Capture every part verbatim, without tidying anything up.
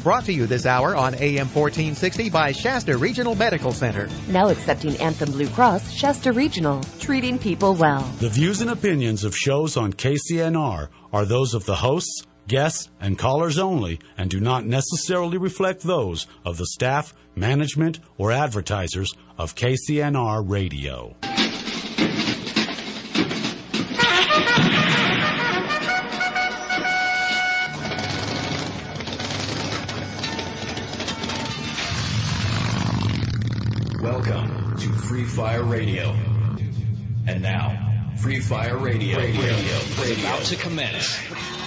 brought to you this hour on A M fourteen sixty by Shasta Regional Medical Center. Now accepting Anthem Blue Cross, Shasta Regional, treating people well. The views and opinions of shows on K C N R are those of the hosts, guests, and callers only, and do not necessarily reflect those of the staff, management, or advertisers of K C N R Radio. Welcome to Free Fire Radio. And now, Free Fire Radio, Radio, Radio, is about to commence.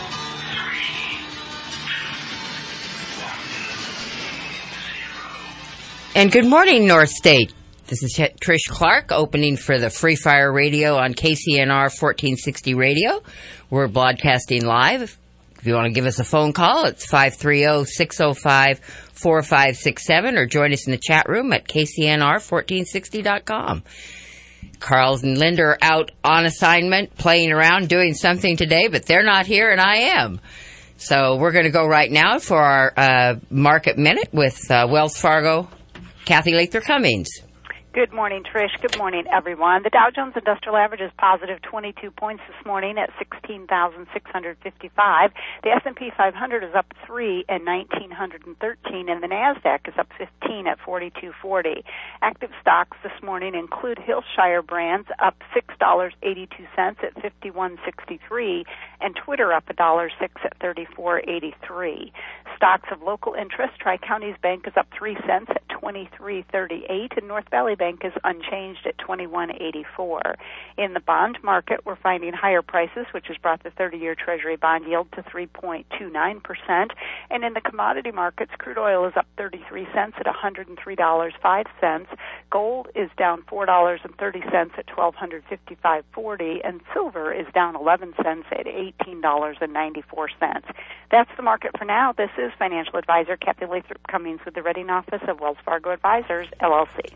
And good morning, North State. This is Trish Clark opening for the Free Fire Radio on K C N R fourteen sixty Radio. We're broadcasting live. If you want to give us a phone call, it's five three zero, six zero five, four five six seven or join us in the chat room at K C N R fourteen sixty dot com. Carl and Linda are out on assignment, playing around, doing something today, but they're not here and I am. So we're going to go right now for our uh, Market Minute with uh, Wells Fargo, Kathy Lather Cummings. Good morning, Trish. Good morning, everyone. The Dow Jones Industrial Average is positive twenty-two points this morning at sixteen thousand six hundred fifty-five. The S and P five hundred is up three at nineteen thirteen, and the NASDAQ is up fifteen at forty-two forty. Active stocks this morning include Hillshire Brands up six dollars and eighty-two cents at fifty-one sixty-three, and Twitter up one dollar and six cents at thirty-four eighty-three. Stocks of local interest, Tri-Counties Bank is up three cents at twenty-three thirty-eight, and North Valley Bank is unchanged at twenty-one eighty-four. In the bond market, we're finding higher prices, which has brought the thirty-year Treasury bond yield to three point two nine percent. And in the commodity markets, crude oil is up thirty-three cents at one hundred three dollars and five cents. Gold is down four dollars and thirty cents at twelve fifty-five forty, and silver is down eleven cents at eighteen dollars and ninety-four cents. That's the market for now. This is financial advisor Kathy Lathrop Cummings with the Reading Office of Wells Fargo Advisors, L L C.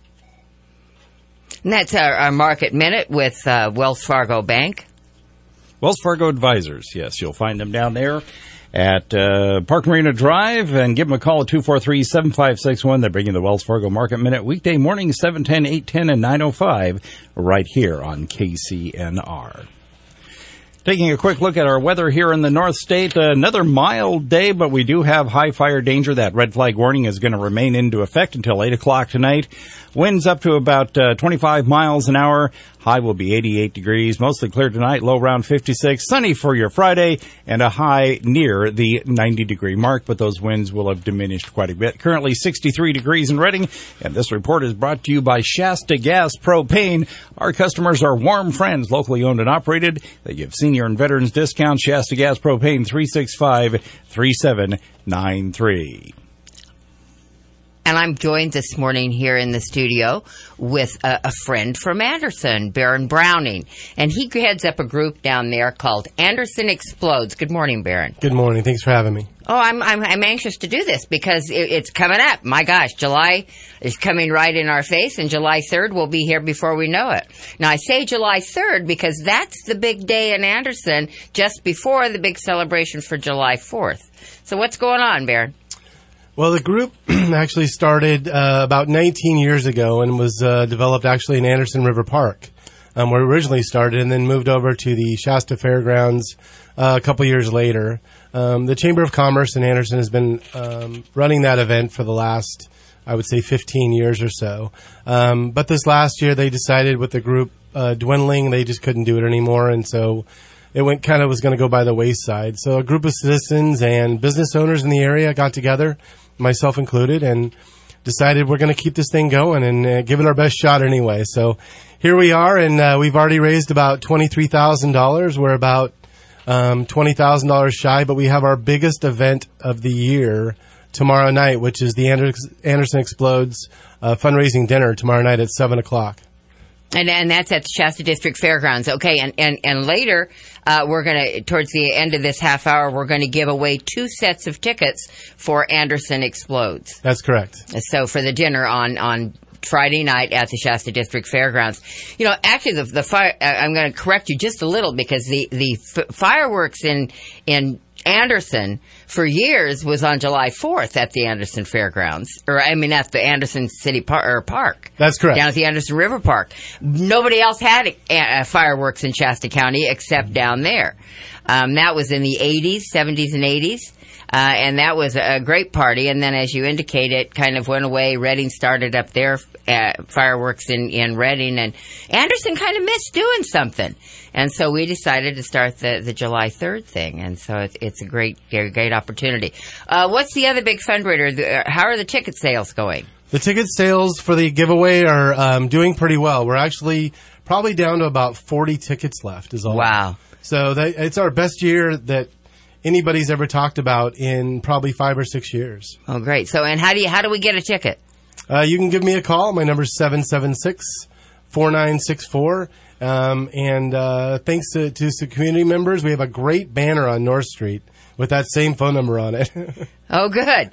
And that's our, our Market Minute with uh, Wells Fargo Bank. Wells Fargo Advisors, yes. You'll find them down there at uh, Park Marina Drive, and give them a call at two four three, seven five six one. They're bringing the Wells Fargo Market Minute weekday mornings, seven ten, eight ten, and nine oh five right here on K C N R. Taking a quick look at our weather here in the North State, another mild day, but we do have high fire danger. That red flag warning is going to remain into effect until eight o'clock tonight. Winds up to about uh, twenty-five miles an hour. High will be eighty-eight degrees. Mostly clear tonight, low around fifty-six. Sunny for your Friday, and a high near the ninety degree mark, but those winds will have diminished quite a bit. Currently sixty-three degrees in Reading, and this report is brought to you by Shasta Gas Propane. Our customers are warm friends, locally owned and operated. They give senior and veterans discounts. Shasta Gas Propane, three six five, three seven nine three. And I'm joined this morning here in the studio with a, a friend from Anderson, Baron Browning. And he heads up a group down there called Anderson Explodes. Good morning, Baron. Good morning. Thanks for having me. Oh, I'm I'm, I'm anxious to do this because it, it's coming up. My gosh, July is coming right in our face, and July third will be here before we know it. Now, I say July third because that's the big day in Anderson just before the big celebration for July fourth. So what's going on, Baron? Well, the group actually started uh, about nineteen years ago and was uh, developed actually in Anderson River Park, um, where it originally started, and then moved over to the Shasta Fairgrounds uh, a couple years later. Um, the Chamber of Commerce in Anderson has been um, running that event for the last, I would say, fifteen years or so. Um, but this last year, they decided with the group uh, dwindling, they just couldn't do it anymore, and so it went kind of was going to go by the wayside. So a group of citizens and business owners in the area got together, myself included, and decided we're going to keep this thing going and uh, give it our best shot anyway. So here we are, and uh, we've already raised about twenty-three thousand dollars. We're about um, twenty thousand dollars shy, but we have our biggest event of the year tomorrow night, which is the Anderson Explodes uh, fundraising dinner tomorrow night at seven o'clock. And and that's at the Shasta District Fairgrounds. Okay, and, and, and later, uh, we're going to, towards the end of this half hour, we're going to give away two sets of tickets for Anderson Explodes. That's correct. So for the dinner on, on Friday night at the Shasta District Fairgrounds. You know, actually, the, the fire, I'm going to correct you just a little because the, the f- fireworks in, in Anderson for years was on July fourth at the Anderson Fairgrounds, or I mean at the Anderson City Par- or Park. That's correct. Down at the Anderson River Park. Nobody else had uh, fireworks in Shasta County except down there. Um, that was in the eighties, seventies, and eighties. Uh, and that was a great party. And then, as you indicate, it kind of went away. Reading started up their uh, fireworks in, in Reading, and Anderson kind of missed doing something. And so we decided to start the, the July third thing. And so it's, it's a great, great opportunity. Uh, what's the other big fundraiser? How are the ticket sales going? The ticket sales for the giveaway are um, doing pretty well. We're actually probably down to about forty tickets left is all. Wow. So that, it's our best year that anybody's ever talked about in probably five or six years. Oh, great. So, and how do you, how do we get a ticket? Uh, you can give me a call. My number is seven seven six, four nine six four. Um, and uh, thanks to, to some community members, we have a great banner on North Street with that same phone number on it. Oh, good.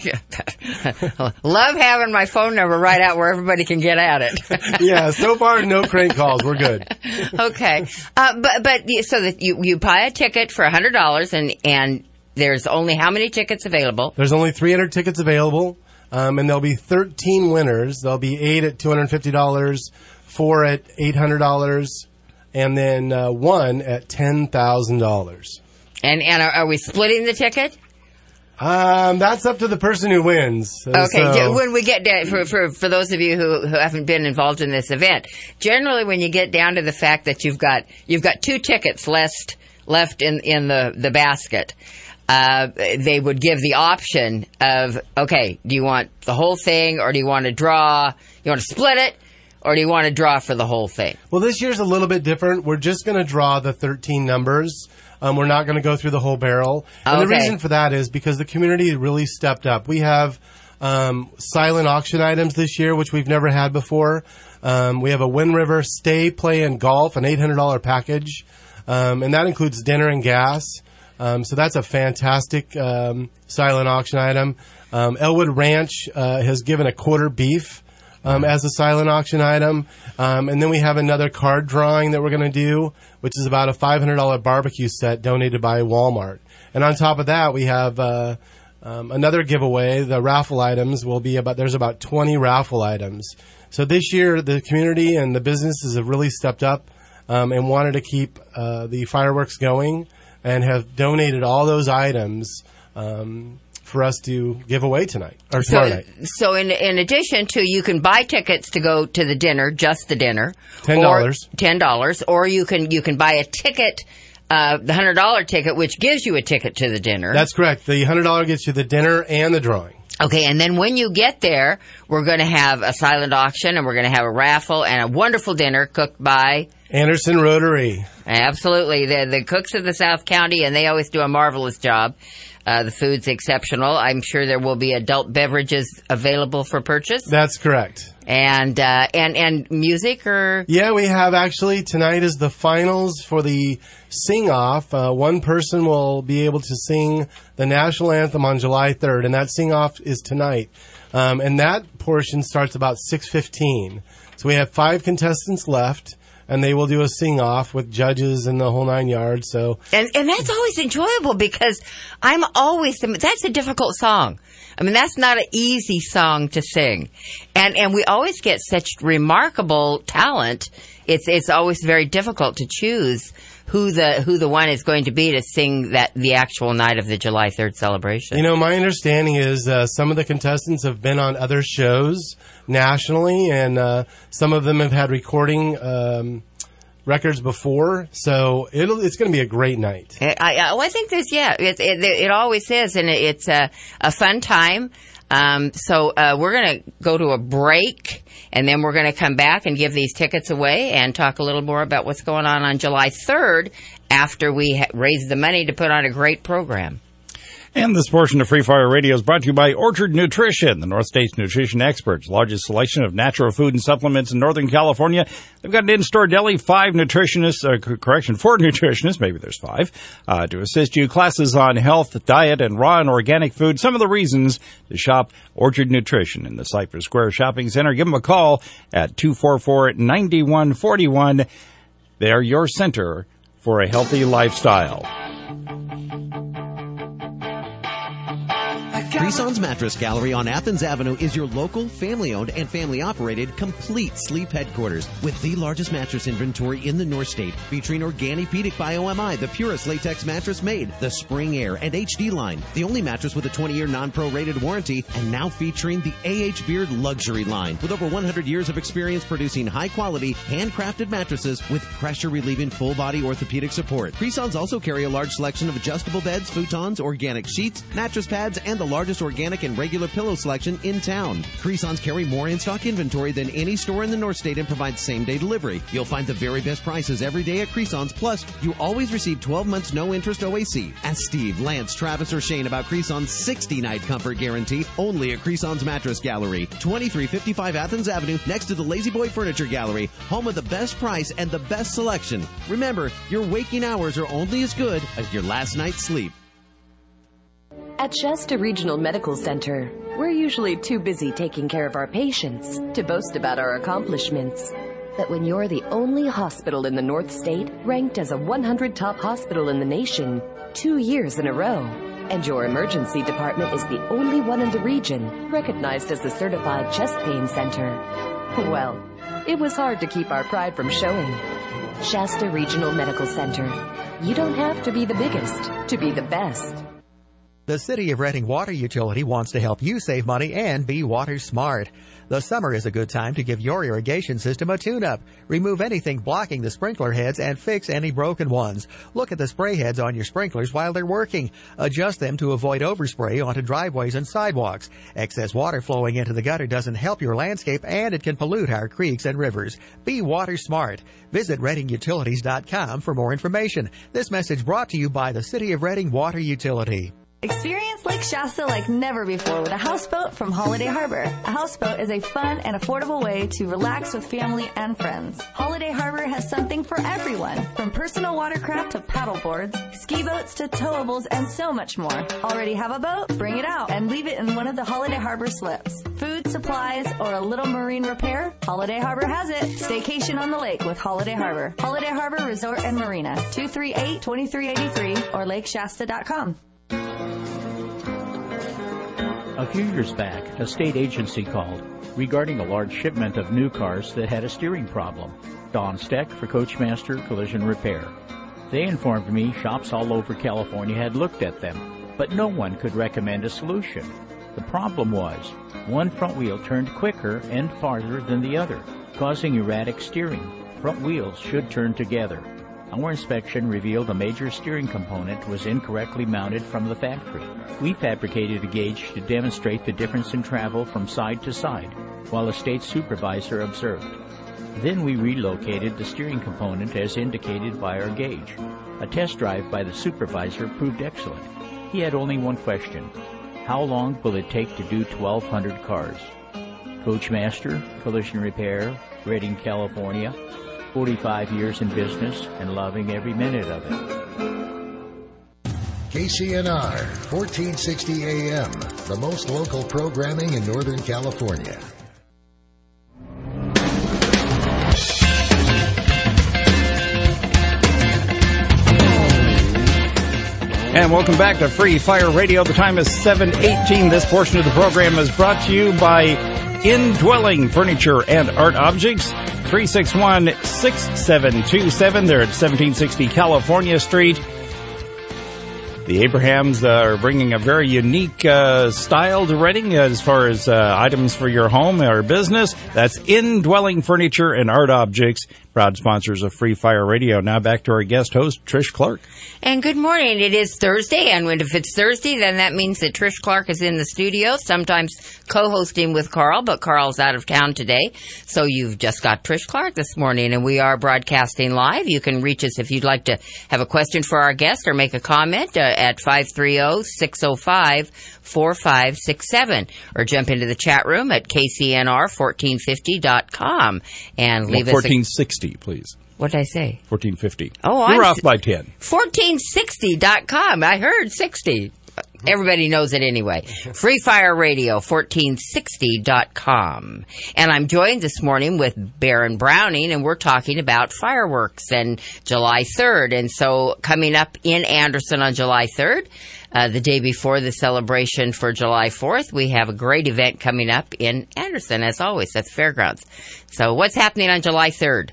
Love having my phone number right out where everybody can get at it. Yeah, so far, no crank calls. We're good. Okay. Uh, but, but, so that you, you buy a ticket for one hundred dollars and, and there's only how many tickets available? There's only three hundred tickets available, um, and there'll be thirteen winners. There'll be eight at two hundred fifty dollars, four at eight hundred dollars, and then uh, one at ten thousand dollars. And, and are, are we splitting the ticket? Um, that's up to the person who wins. Okay, So, when we get down, for, for, for those of you who, who haven't been involved in this event, generally when you get down to the fact that you've got, you've got two tickets left, left in, in the, the basket, uh, they would give the option of, okay, do you want the whole thing or do you want to draw, you want to split it? Or do you want to draw for the whole thing? Well, this year's a little bit different. We're just going to draw the thirteen numbers. Um, we're not going to go through the whole barrel. And okay. the reason for that is because the community really stepped up. We have um, silent auction items this year, which we've never had before. Um, we have a Wind River Stay, Play, and Golf, an eight hundred dollars package. Um, and that includes dinner and gas. Um, so that's a fantastic um, silent auction item. Um, Elwood Ranch uh, has given a quarter beef Um, as a silent auction item. Um, and then we have another card drawing that we're going to do, which is about a five hundred dollars barbecue set donated by Walmart. And on top of that, we have uh, um, another giveaway. The raffle items will be about, there's about twenty raffle items. So this year, the community and the businesses have really stepped up um, and wanted to keep uh, the fireworks going and have donated all those items um for us to give away tonight, or tomorrow so, night. So in in addition to, you can buy tickets to go to the dinner, just the dinner. ten dollars. Or, ten dollars. Or you can, you can buy a ticket, uh, the one hundred dollars ticket, which gives you a ticket to the dinner. That's correct. The one hundred dollars gets you the dinner and the drawing. Okay, and then when you get there, we're going to have a silent auction, and we're going to have a raffle and a wonderful dinner cooked by Anderson Rotary. Absolutely. They're the cooks of the South County, and they always do a marvelous job. Uh, the food's exceptional. I'm sure there will be adult beverages available for purchase. That's correct. And uh, and and music, or yeah, we have actually tonight is the finals for the sing off. Uh, one person will be able to sing the national anthem on July third, and that sing off is tonight. Um, and that portion starts about six fifteen. So we have five contestants left. And they will do a sing-off with judges and the whole nine yards. So, and and that's always enjoyable because I'm always that's a difficult song. I mean, that's not an easy song to sing, and and we always get such remarkable talent. It's it's always very difficult to choose who the who the one is going to be to sing that the actual night of the July third celebration. You know, my understanding is uh, some of the contestants have been on other shows nationally, and uh, some of them have had recording um, records before. So it'll, it's going to be a great night. I, I, I think there's, yeah, it, it, it always is, and it, it's a, a fun time. Um, so uh, we're going to go to a break, and then we're going to come back and give these tickets away and talk a little more about what's going on on July third after we ha- raise the money to put on a great program. And this portion of Free Fire Radio is brought to you by Orchard Nutrition, the North State's nutrition experts. Largest selection of natural food and supplements in Northern California. They've got an in-store deli, five nutritionists, uh, correction, four nutritionists, maybe there's five, uh, to assist you. Classes on health, diet, and raw and organic food. Some of the reasons to shop Orchard Nutrition in the Cypress Square Shopping Center. Give them a call at two four four, nine one four one. They're your center for a healthy lifestyle. Creson's Mattress Gallery on Athens Avenue is your local, family-owned, and family-operated complete sleep headquarters with the largest mattress inventory in the North State, featuring Organipedic by O M I, the purest latex mattress made, the Spring Air and H D line, the only mattress with a twenty-year non-pro rated warranty, and now featuring the A H Beard Luxury line, with over one hundred years of experience producing high-quality, handcrafted mattresses with pressure-relieving full-body orthopedic support. Creson's also carry a large selection of adjustable beds, futons, organic sheets, mattress pads, and the largest organic and regular pillow selection in town. Creson's carry more in-stock inventory than any store in the North State and provide same-day delivery. You'll find the very best prices every day at Creson's, plus you always receive twelve months no-interest O A C. Ask Steve, Lance, Travis, or Shane about Creson's sixty-night comfort guarantee only at Creson's Mattress Gallery, twenty-three fifty-five Athens Avenue, next to the Lazy Boy Furniture Gallery, home of the best price and the best selection. Remember, your waking hours are only as good as your last night's sleep. At Shasta Regional Medical Center, we're usually too busy taking care of our patients to boast about our accomplishments. But when you're the only hospital in the North State ranked as a one hundred top hospital in the nation two years in a row, and your emergency department is the only one in the region recognized as a certified chest pain center, well, it was hard to keep our pride from showing. Shasta Regional Medical Center. You don't have to be the biggest to be the best. The City of Reading Water Utility wants to help you save money and be water smart. The summer is a good time to give your irrigation system a tune-up. Remove anything blocking the sprinkler heads and fix any broken ones. Look at the spray heads on your sprinklers while they're working. Adjust them to avoid overspray onto driveways and sidewalks. Excess water flowing into the gutter doesn't help your landscape, and it can pollute our creeks and rivers. Be water smart. Visit reading utilities dot com for more information. This message brought to you by the City of Reading Water Utility. Experience Lake Shasta like never before with a houseboat from Holiday Harbor. A houseboat is a fun and affordable way to relax with family and friends. Holiday Harbor has something for everyone, from personal watercraft to paddle boards, ski boats to towables, and so much more. Already have a boat? Bring it out and leave it in one of the Holiday Harbor slips. Food, supplies, or a little marine repair? Holiday Harbor has it. Staycation on the lake with Holiday Harbor. Holiday Harbor Resort and Marina, two three eight, two three eight three or lake shasta dot com. A few years back, a state agency called regarding a large shipment of new cars that had a steering problem. Don Steck for Coachmaster Collision Repair. They informed me shops all over California had looked at them, but no one could recommend a solution. The problem was, one front wheel turned quicker and farther than the other, causing erratic steering. Front wheels should turn together. Our inspection revealed a major steering component was incorrectly mounted from the factory. We fabricated a gauge to demonstrate the difference in travel from side to side, while a state supervisor observed. Then we relocated the steering component as indicated by our gauge. A test drive by the supervisor proved excellent. He had only one question: how long will it take to do twelve hundred cars? Coachmaster Collision Repair, Redding, California. forty-five years in business and loving every minute of it. K C N R, fourteen sixty A M, the most local programming in Northern California. And welcome back to Free Fire Radio. The time is seven eighteen. This portion of the program is brought to you by Indwelling Furniture and Art Objects. three six one, six seven two seven. They're at seventeen sixty California Street. The Abrahams uh, are bringing a very unique uh, style to Reading as far as uh, items for your home or business. That's Indwelling Furniture and Art Objects, proud sponsors of Free Fire Radio. Now back to our guest host, Trish Clark. And good morning. It is Thursday, and if it's Thursday, then that means that Trish Clark is in the studio, sometimes co-hosting with Carl, but Carl's out of town today. So you've just got Trish Clark this morning, and we are broadcasting live. You can reach us if you'd like to have a question for our guest or make a comment uh, at five three zero, six zero five, four five six seven, or jump into the chat room at K C N R fourteen fifty dot com and leave well, us fourteen sixty, a- please. What did I say? fourteen fifty. Oh, You're I'm off by ten. fourteen sixty dot com. I heard sixty. Everybody knows it anyway. Free Fire Radio, fourteen sixty dot com. And I'm joined this morning with Baron Browning, and we're talking about fireworks and July third. And so coming up in Anderson on July third, uh, the day before the celebration for July fourth, we have a great event coming up in Anderson, as always, at the fairgrounds. So what's happening on July third?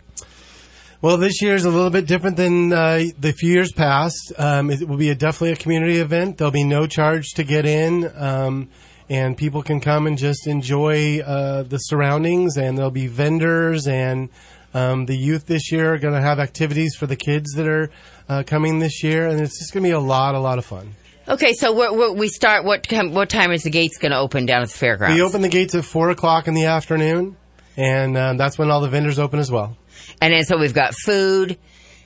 Well, this year is a little bit different than uh, the few years past. Um, it will be a, definitely a community event. There'll be no charge to get in, um, and people can come and just enjoy uh, the surroundings. And there'll be vendors, and um, the youth this year are going to have activities for the kids that are uh, coming this year, and it's just going to be a lot, a lot of fun. Okay, so we're, we're, we start. What what time is the gates going to open down at the fairgrounds? We open the gates at four o'clock in the afternoon, and um, that's when all the vendors open as well. And then so we've got food,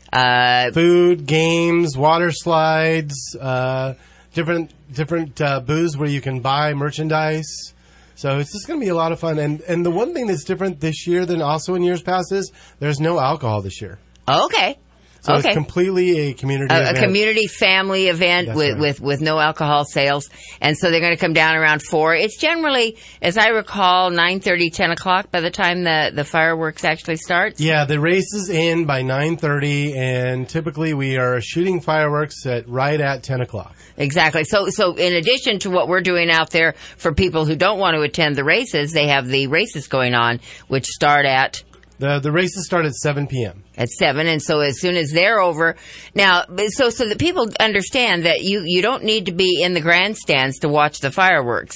uh, food, games, water slides, uh, different different uh, booths where you can buy merchandise. So it's just going to be a lot of fun. And and the one thing that's different this year than also in years past is there's no alcohol this year. Okay. So okay. It's completely a community a, event. A community family event That's with, right. with, with no alcohol sales. And so they're going to come down around four. It's generally, as I recall, nine thirty, ten o'clock by the time the, the fireworks actually starts. Yeah, the race is in by nine thirty, and typically we are shooting fireworks at right at ten o'clock. Exactly. So, so in addition to what we're doing out there for people who don't want to attend the races, they have the races going on, which start at... The the races start at seven p.m. At seven, and so as soon as they're over, now, so so that people understand that you, you don't need to be in the grandstands to watch the fireworks.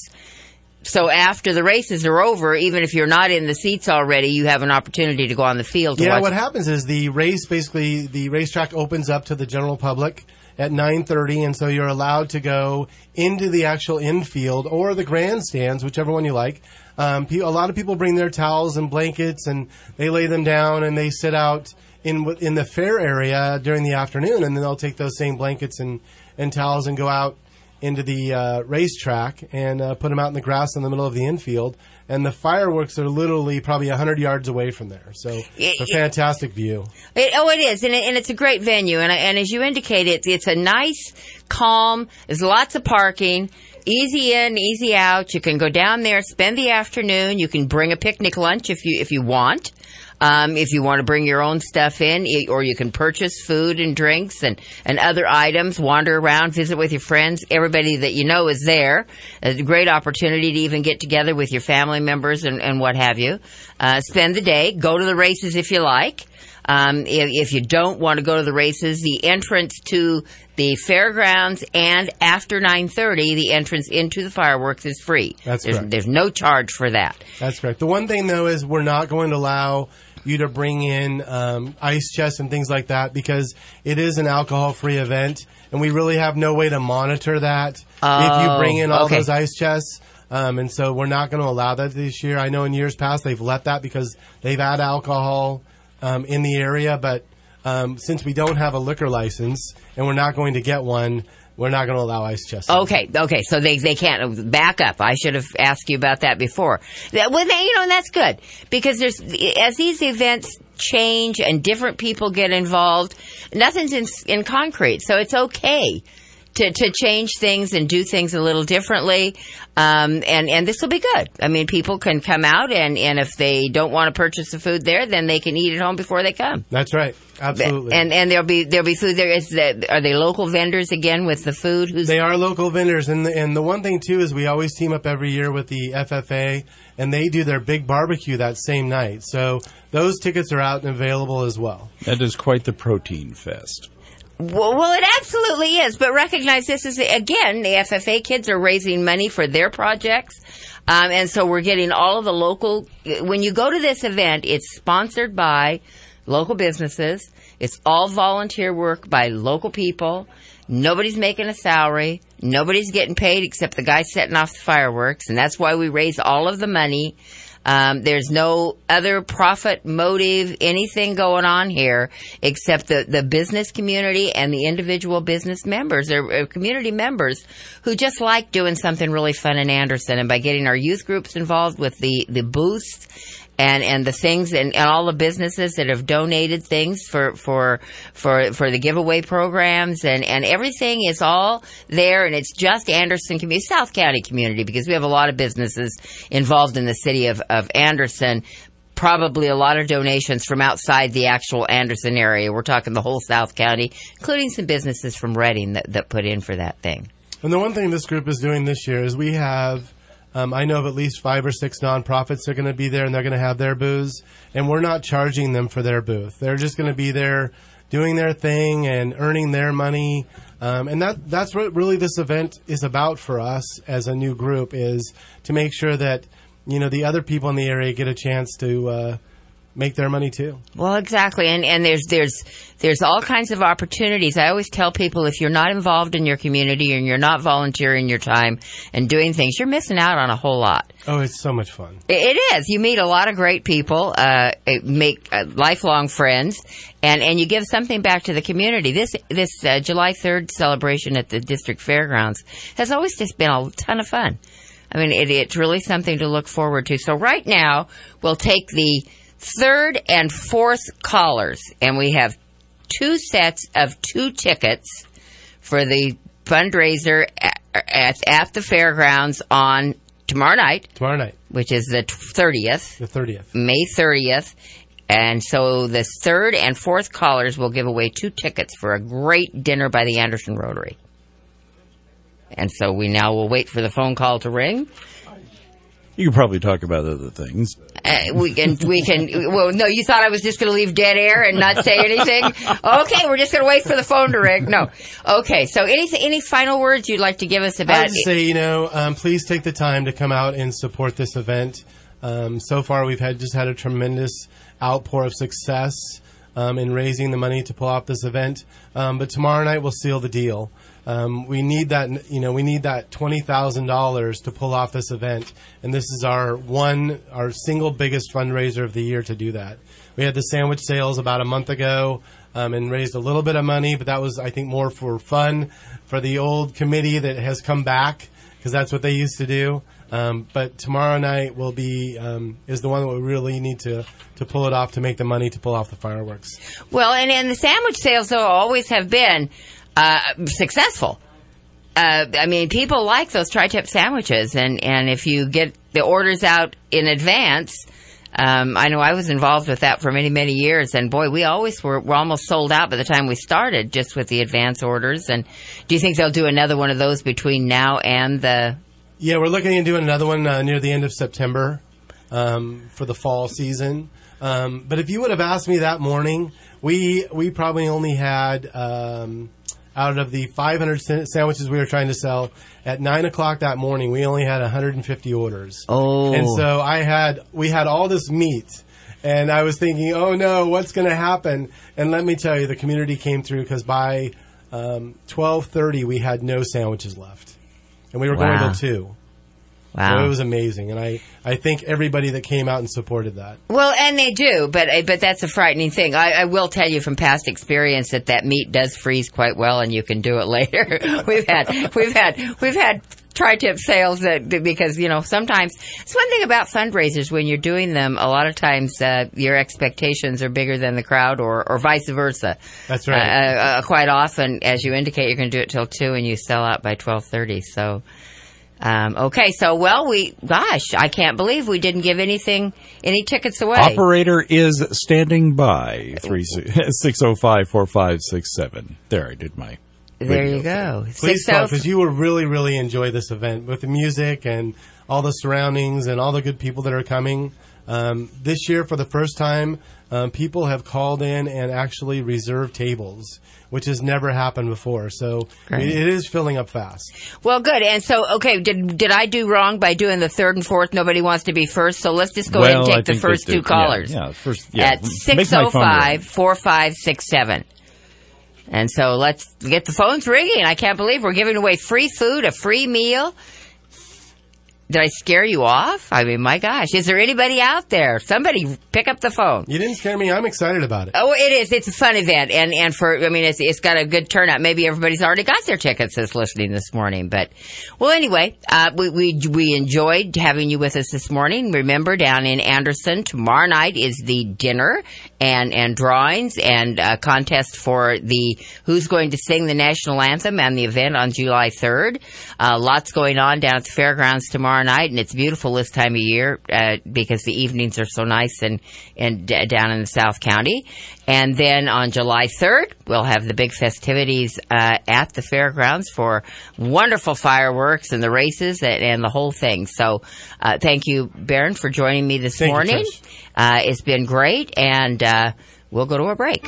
So after the races are over, even if you're not in the seats already, you have an opportunity to go on the field to yeah, watch. What happens is the race, basically, the racetrack opens up to the general public at nine thirty, and so you're allowed to go into the actual infield or the grandstands, whichever one you like. Um, a lot of people bring their towels and blankets, and they lay them down, and they sit out in in the fair area during the afternoon, and then they'll take those same blankets and, and towels and go out into the uh, racetrack and uh, put them out in the grass in the middle of the infield. And the fireworks are literally probably one hundred yards away from there. So it's a fantastic view. It, oh, it is. And, it, and it's a great venue. And, and as you indicated, it's, it's a nice, calm, there's lots of parking. Easy in, easy out. You can go down there, spend the afternoon. You can bring a picnic lunch if you if you want. Um, if you want to bring your own stuff in, or you can purchase food and drinks and, and other items, wander around, visit with your friends. Everybody that you know is there. It's a great opportunity to even get together with your family members and, and what have you. Uh, spend the day. Go to the races if you like. Um, if, if you don't want to go to the races, the entrance to the fairgrounds and after nine thirty, the entrance into the fireworks is free. That's there's, correct. There's no charge for that. That's correct. The one thing, though, is we're not going to allow you to bring in um, ice chests and things like that because it is an alcohol-free event, and we really have no way to monitor that Oh, if you bring in all okay. those ice chests. Um, and so we're not going to allow that this year. I know in years past they've let that because they've had alcohol um, in the area, but um, since we don't have a liquor license and we're not going to get one, we're not going to allow ice chests. Okay, okay, so they they can't back up. I should have asked you about that before. That, well, they, you know, that's good because there's as these events change and different people get involved, nothing's in in concrete, so it's okay to to change things and do things a little differently. Um, and and this will be good. I mean, people can come out and and if they don't want to purchase the food there, then they can eat at home before they come. That's right. Absolutely. And and there'll be there'll be food there. Is that are they local vendors again with the food? Who's they are local vendors, and the, and the one thing too is we always team up every year with the F F A, and they do their big barbecue that same night. So those tickets are out and available as well. That is quite the protein fest. Well, well, it absolutely is. But recognize this is, again, the F F A kids are raising money for their projects. Um, and so we're getting all of the local, when you go to this event, it's sponsored by local businesses. It's all volunteer work by local people. Nobody's making a salary. Nobody's getting paid except the guy setting off the fireworks. And that's why we raise all of the money. Um, there's no other profit motive, anything going on here except the, the business community and the individual business members or, or community members who just like doing something really fun in Anderson. And by getting our youth groups involved with the, the booths and, and the things and, and all the businesses that have donated things for, for, for, for the giveaway programs and, and everything is all there, and it's just Anderson community, South County community, because we have a lot of businesses involved in the city of, of Anderson. Probably a lot of donations from outside the actual Anderson area. We're talking the whole South County, including some businesses from Reading that, that put in for that thing. And the one thing this group is doing this year is we have, um, I know of at least five or six nonprofits that are going to be there, and they're going to have their booths, and we're not charging them for their booth. They're just going to be there doing their thing and earning their money. Um, and that that's what really this event is about for us as a new group, is to make sure that, you know, the other people in the area get a chance to uh, make their money too. Well, exactly, and and there's there's there's all kinds of opportunities. I always tell people, if you're not involved in your community and you're not volunteering your time and doing things, you're missing out on a whole lot. Oh, it's so much fun. It is. You meet a lot of great people, uh, make uh, lifelong friends, and, and you give something back to the community. This this uh, July third celebration at the district fairgrounds has always just been a ton of fun. I mean, it, it's really something to look forward to. So right now, we'll take the third and fourth callers, and we have two sets of two tickets for the fundraiser at, at, at the fairgrounds on tomorrow night. Tomorrow night. Which is the thirtieth. The thirtieth. May thirtieth. And so the third and fourth callers will give away two tickets for a great dinner by the Anderson Rotary. And so we now will wait for the phone call to ring. You can probably talk about other things. Uh, we can, we can, well, no, you thought I was just going to leave dead air and not say anything? Okay, we're just going to wait for the phone to ring. No. Okay, so any, any final words you'd like to give us about I would say, you know, um, please take the time to come out and support this event. Um, so far, we've had just had a tremendous outpour of success um, in raising the money to pull off this event. Um, but tomorrow night, we'll seal the deal. Um, we need that, you know, we need that twenty thousand dollars to pull off this event. And this is our one, our single biggest fundraiser of the year to do that. We had the sandwich sales about a month ago, um, and raised a little bit of money, but that was, I think, more for fun for the old committee that has come back, because that's what they used to do. Um, but tomorrow night will be, um, is the one that we really need to, to pull it off to make the money to pull off the fireworks. Well, and, and the sandwich sales, though, always have been Uh, successful. Uh, I mean, people like those tri-tip sandwiches, and, and if you get the orders out in advance, um, I know I was involved with that for many, many years, and boy, we always were, were almost sold out by the time we started, just with the advance orders. And do you think they'll do another one of those between now and the... Yeah, we're looking at doing another one uh, near the end of September um, for the fall season. Um, but if you would have asked me that morning, we we probably only had... Um, out of the five hundred sandwiches we were trying to sell, at nine o'clock that morning, we only had one hundred fifty orders. Oh. And so I had, we had all this meat, and I was thinking, oh no, what's going to happen? And let me tell you, the community came through, because by um, twelve thirty, we had no sandwiches left. And we were Wow. going till two. Wow. So it was amazing, and I, I thank everybody that came out and supported that. Well, and they do, but but that's a frightening thing. I, I will tell you from past experience that that meat does freeze quite well, and you can do it later. we've had we've had we've had tri-tip sales that, because you know, sometimes it's one thing about fundraisers, when you're doing them, a lot of times uh, your expectations are bigger than the crowd, or or vice versa. That's right. Uh, uh, quite often, as you indicate, you're going to do it till two, and you sell out by twelve thirty. So. Um, okay, so, well, we, gosh, I can't believe we didn't give anything, any tickets away. Operator is standing by, six oh five, four five six seven. There, I did my There you go. Please call, because you will really, really enjoy this event with the music and all the surroundings and all the good people that are coming. Um, this year, for the first time, um, people have called in and actually reserved tables, which has never happened before. So it, it is filling up fast. Well, good. And so, okay, did did I do wrong by doing the third and fourth? Nobody wants to be first, so let's just go well, ahead and take I the think first that, two uh, callers. Yeah, yeah, first, yeah. At six oh five, four five six seven. And so let's get the phones ringing. I can't believe we're giving away free food, a free meal. did I scare you off? I mean, my gosh, is there anybody out there? Somebody pick up the phone. You didn't scare me. I'm excited about it. Oh, it is. It's a fun event, and and for I mean, it's it's got a good turnout. Maybe everybody's already got their tickets that's listening this morning. But well, anyway, uh, we we we enjoyed having you with us this morning. Remember, down in Anderson tomorrow night is the dinner and and drawings and uh, contest for the who's going to sing the national anthem and the event on July third. Uh, lots going on down at the fairgrounds tomorrow night, and it's beautiful this time of year uh, because the evenings are so nice and and uh, down in the South County. And then on July third, we'll have the big festivities uh, at the fairgrounds for wonderful fireworks and the races and, and the whole thing. So uh, thank you, Baron, for joining me this thank morning. You, uh, it's been great, and uh, we'll go to a break.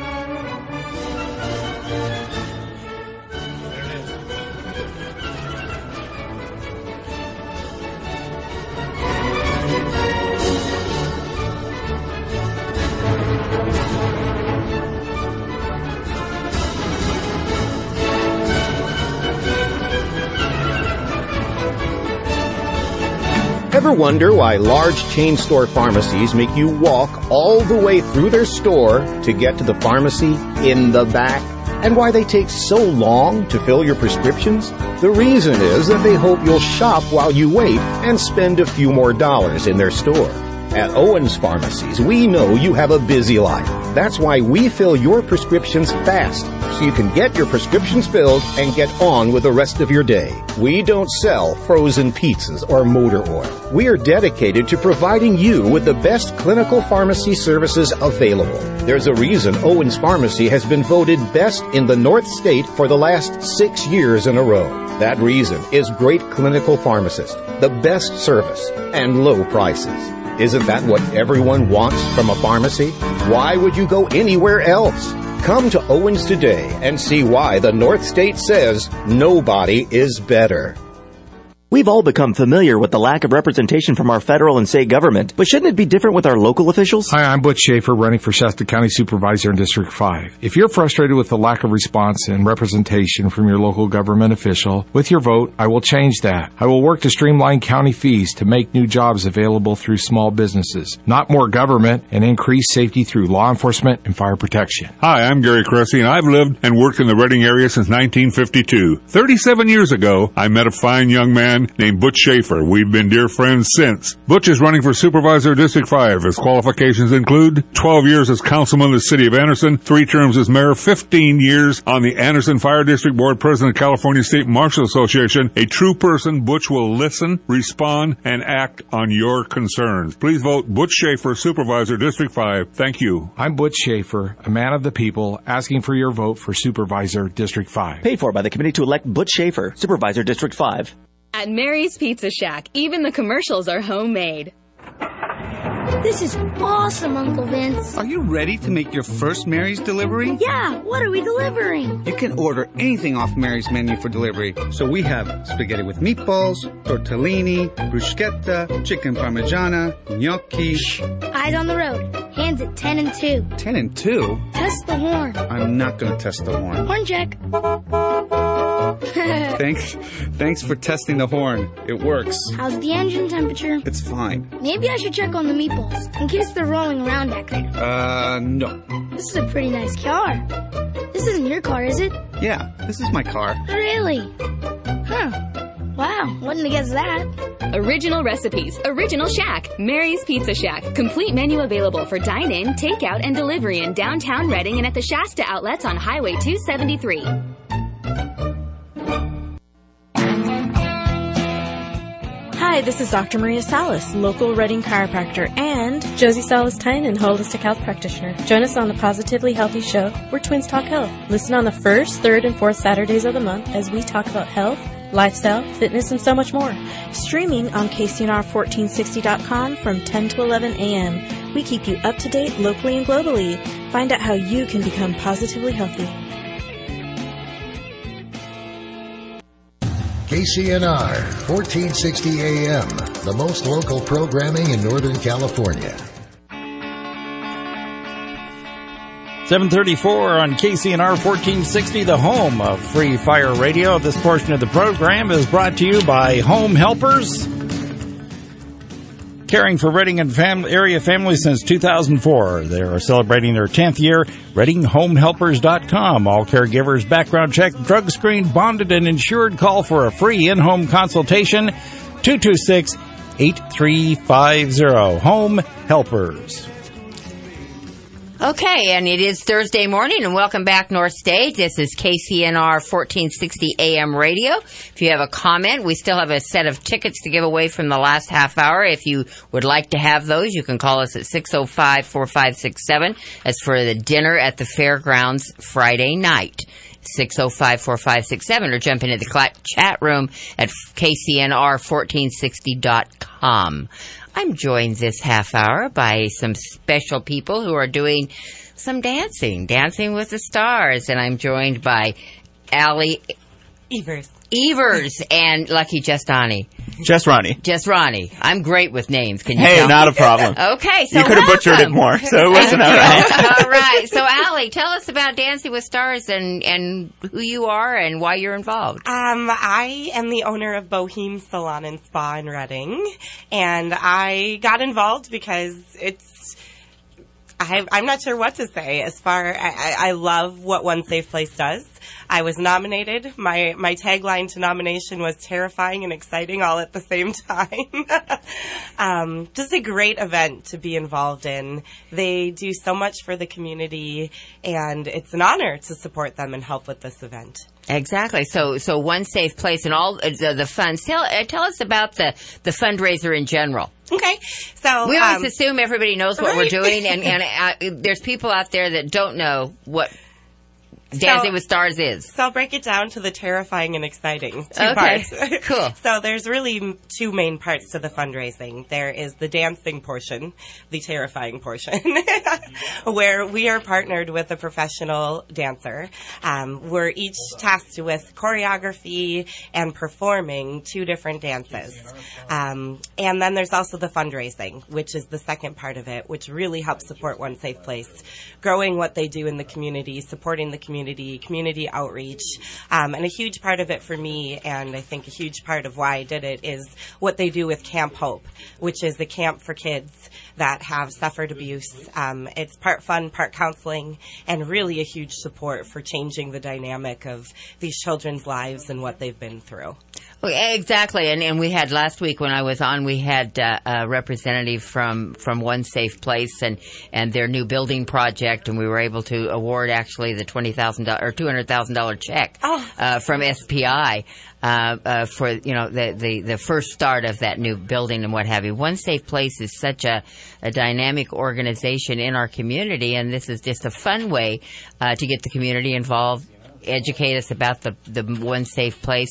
Ever wonder why large chain store pharmacies make you walk all the way through their store to get to the pharmacy in the back? And why they take so long to fill your prescriptions? The reason is that they hope you'll shop while you wait and spend a few more dollars in their store. At Owens Pharmacies, we know you have a busy life. That's why we fill your prescriptions fast, so you can get your prescriptions filled and get on with the rest of your day. We don't sell frozen pizzas or motor oil. We are dedicated to providing you with the best clinical pharmacy services available. There's a reason Owens Pharmacy has been voted best in the North State for the last six years in a row. That reason is great clinical pharmacists, the best service, and low prices. Isn't that what everyone wants from a pharmacy? Why would you go anywhere else? Come to Owens today and see why the North State says nobody is better. We've all become familiar with the lack of representation from our federal and state government, but shouldn't it be different with our local officials? Hi, I'm Butch Schaefer, running for Shasta County Supervisor in District five. If you're frustrated with the lack of response and representation from your local government official, with your vote, I will change that. I will work to streamline county fees to make new jobs available through small businesses, not more government, and increase safety through law enforcement and fire protection. Hi, I'm Gary Cressy, and I've lived and worked in the Reading area since nineteen fifty-two. thirty-seven years ago, I met a fine young man named Butch Schaefer. We've been dear friends since. Butch is running for Supervisor District five. His qualifications include twelve years as councilman of the city of Anderson, three terms as mayor, fifteen years on the Anderson Fire District Board, president of California State Marshal Association. A true person, Butch will listen, respond, and act on your concerns. Please vote Butch Schaefer, Supervisor District five. Thank you. I'm Butch Schaefer, a man of the people, asking for your vote for Supervisor District five. Paid for by the committee to elect Butch Schaefer, Supervisor District five. At Mary's Pizza Shack, even the commercials are homemade. This is awesome, Uncle Vince. Are you ready to make your first Mary's delivery? Yeah, what are we delivering? You can order anything off Mary's menu for delivery. So we have spaghetti with meatballs, tortellini, bruschetta, chicken parmigiana, gnocchi. Shh. Eyes on the road. Hands at ten and two. ten and two? Test the horn. I'm not going to test the horn. Horn check. Thanks, thanks for testing the horn. It works. How's the engine temperature? It's fine. Maybe I should check on the meatballs, in case they're rolling around back there. Uh, no. This is a pretty nice car. This isn't your car, is it? Yeah, this is my car. Really? Huh. Wow, wouldn't have guessed that. Original recipes, original Shack, Mary's Pizza Shack. Complete menu available for dine-in, takeout, and delivery in downtown Reading and at the Shasta outlets on Highway two seventy-three. Hi, this is Doctor Maria Salas, local Reading chiropractor, and Josie Salas-Tynan, holistic health practitioner. Join us on the Positively Healthy Show, where twins talk health. Listen on the first, third, and fourth Saturdays of the month as we talk about health, lifestyle, fitness, and so much more. Streaming on K C N R fourteen sixty dot com from ten to eleven a.m. We keep you up to date locally and globally. Find out how you can become positively healthy. K C N R fourteen sixty A M, the most local programming in Northern California. seven thirty-four on K C N R fourteen sixty, the home of Free Fire Radio. This portion of the program is brought to you by Home Helpers. caring for Reading and fam- area families since two thousand four. They are celebrating their tenth year. Reading Home Helpers dot com. All caregivers background check, drug screen, bonded, and insured. Call for a free in-home consultation. two two six, eight three five zero. Home Helpers. Okay, and it is Thursday morning, and welcome back, North State. This is K C N R fourteen sixty A M radio. If you have a comment, we still have a set of tickets to give away from the last half hour. If you would like to have those, you can call us at six oh five, four five six seven. That's for the dinner at the fairgrounds Friday night. six oh five, four five six seven, or jump into the cl- chat room at K C N R fourteen sixty dot com. I'm joined this half hour by some special people who are doing some dancing, Dancing with the Stars, and I'm joined by Allie Evers. Evers and Lucky Justani. Just Ronnie. Just Ronnie. I'm great with names. Can you Hey, tell not me? a problem. Okay, so you could have butchered it more, so it wasn't all right. All right. So, Allie, tell us about Dancing with Stars and, and who you are and why you're involved. Um, I am the owner of Boheme Salon and Spa in Reading, and I got involved because it's I, I'm not sure what to say as far I, I love what One Safe Place does. I was nominated. My my tagline to nomination was terrifying and exciting all at the same time. um, just a great event to be involved in. They do so much for the community, and it's an honor to support them and help with this event. Exactly. So, so One Safe Place and all the, the funds. Tell, uh, tell us about the, the fundraiser in general. Okay. So we always um, assume everybody knows what right. we're doing, and, and uh, there's people out there that don't know what Dancing so, with Stars is. So I'll break it down to the terrifying and exciting two okay. parts. Cool. So there's really two main parts to the fundraising. There is the dancing portion, the terrifying portion, where we are partnered with a professional dancer. Um, we're each tasked with choreography and performing two different dances. Um, and then there's also the fundraising, which is the second part of it, which really helps support One Safe Place, growing what they do in the community, supporting the community. Community, community outreach, um, and a huge part of it for me, and I think a huge part of why I did it, is what they do with Camp Hope, which is a camp for kids that have suffered abuse. Um, it's part fun, part counseling, and really a huge support for changing the dynamic of these children's lives and what they've been through. Well, exactly, and, and we had last week when I was on, we had uh, a representative from, from One Safe Place and, and their new building project, and we were able to award actually the twenty thousand dollars or two hundred thousand dollars check oh. uh, from S P I uh, uh, for you know the, the, the first start of that new building and what have you. One Safe Place is such a, a dynamic organization in our community, and this is just a fun way uh, to get the community involved, educate us about the, the One Safe Place.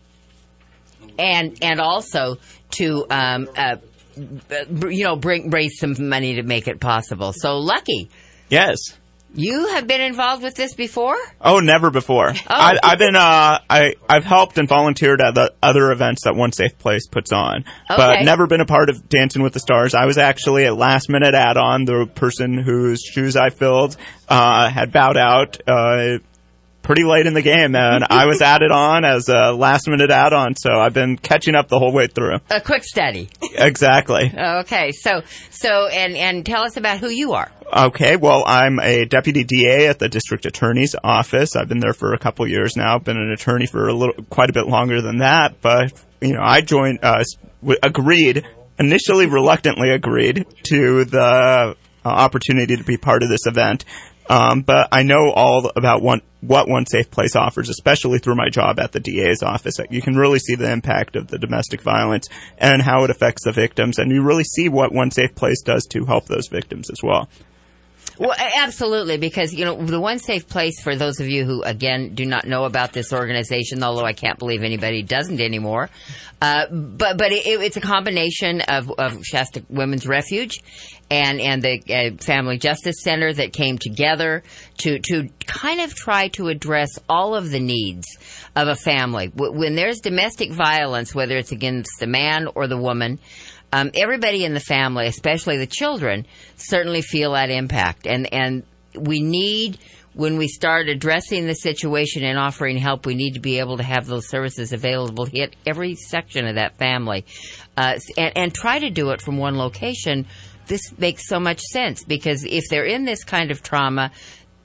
And and also to um, uh, you know bring raise some money to make it possible. So Lucky, yes, you have been involved with this before? Oh, never before. Oh. I, I've been uh, I I've helped and volunteered at the other events that One Safe Place puts on, okay. but never been a part of Dancing with the Stars. I was actually a last minute add on. The person whose shoes I filled uh, had bowed out. Uh, pretty late in the game, and I was added on as a last-minute add-on, so I've been catching up the whole way through. A quick study. Exactly. Okay, so so and and tell us about who you are. Okay, well, I'm a deputy D A at the district attorney's office. I've been there for a couple years now. I've been an attorney for a little, quite a bit longer than that, but you know, I joined, uh, agreed, initially reluctantly agreed to the uh, opportunity to be part of this event. Um, but I know all about one, what One Safe Place offers, especially through my job at the D A's office. You can really see the impact of the domestic violence and how it affects the victims, and you really see what One Safe Place does to help those victims as well. Well, absolutely, because, you know, the One Safe Place, for those of you who, again, do not know about this organization, although I can't believe anybody doesn't anymore, uh, but but it, it's a combination of, of Shasta Women's Refuge and, and the uh, Family Justice Center that came together to, to kind of try to address all of the needs of a family. When there's domestic violence, whether it's against the man or the woman, Um, everybody in the family, especially the children, certainly feel that impact. And, and we need when we start addressing the situation and offering help, we need to be able to have those services available to hit every section of that family, uh, and, and try to do it from one location. This makes so much sense because if they're in this kind of trauma,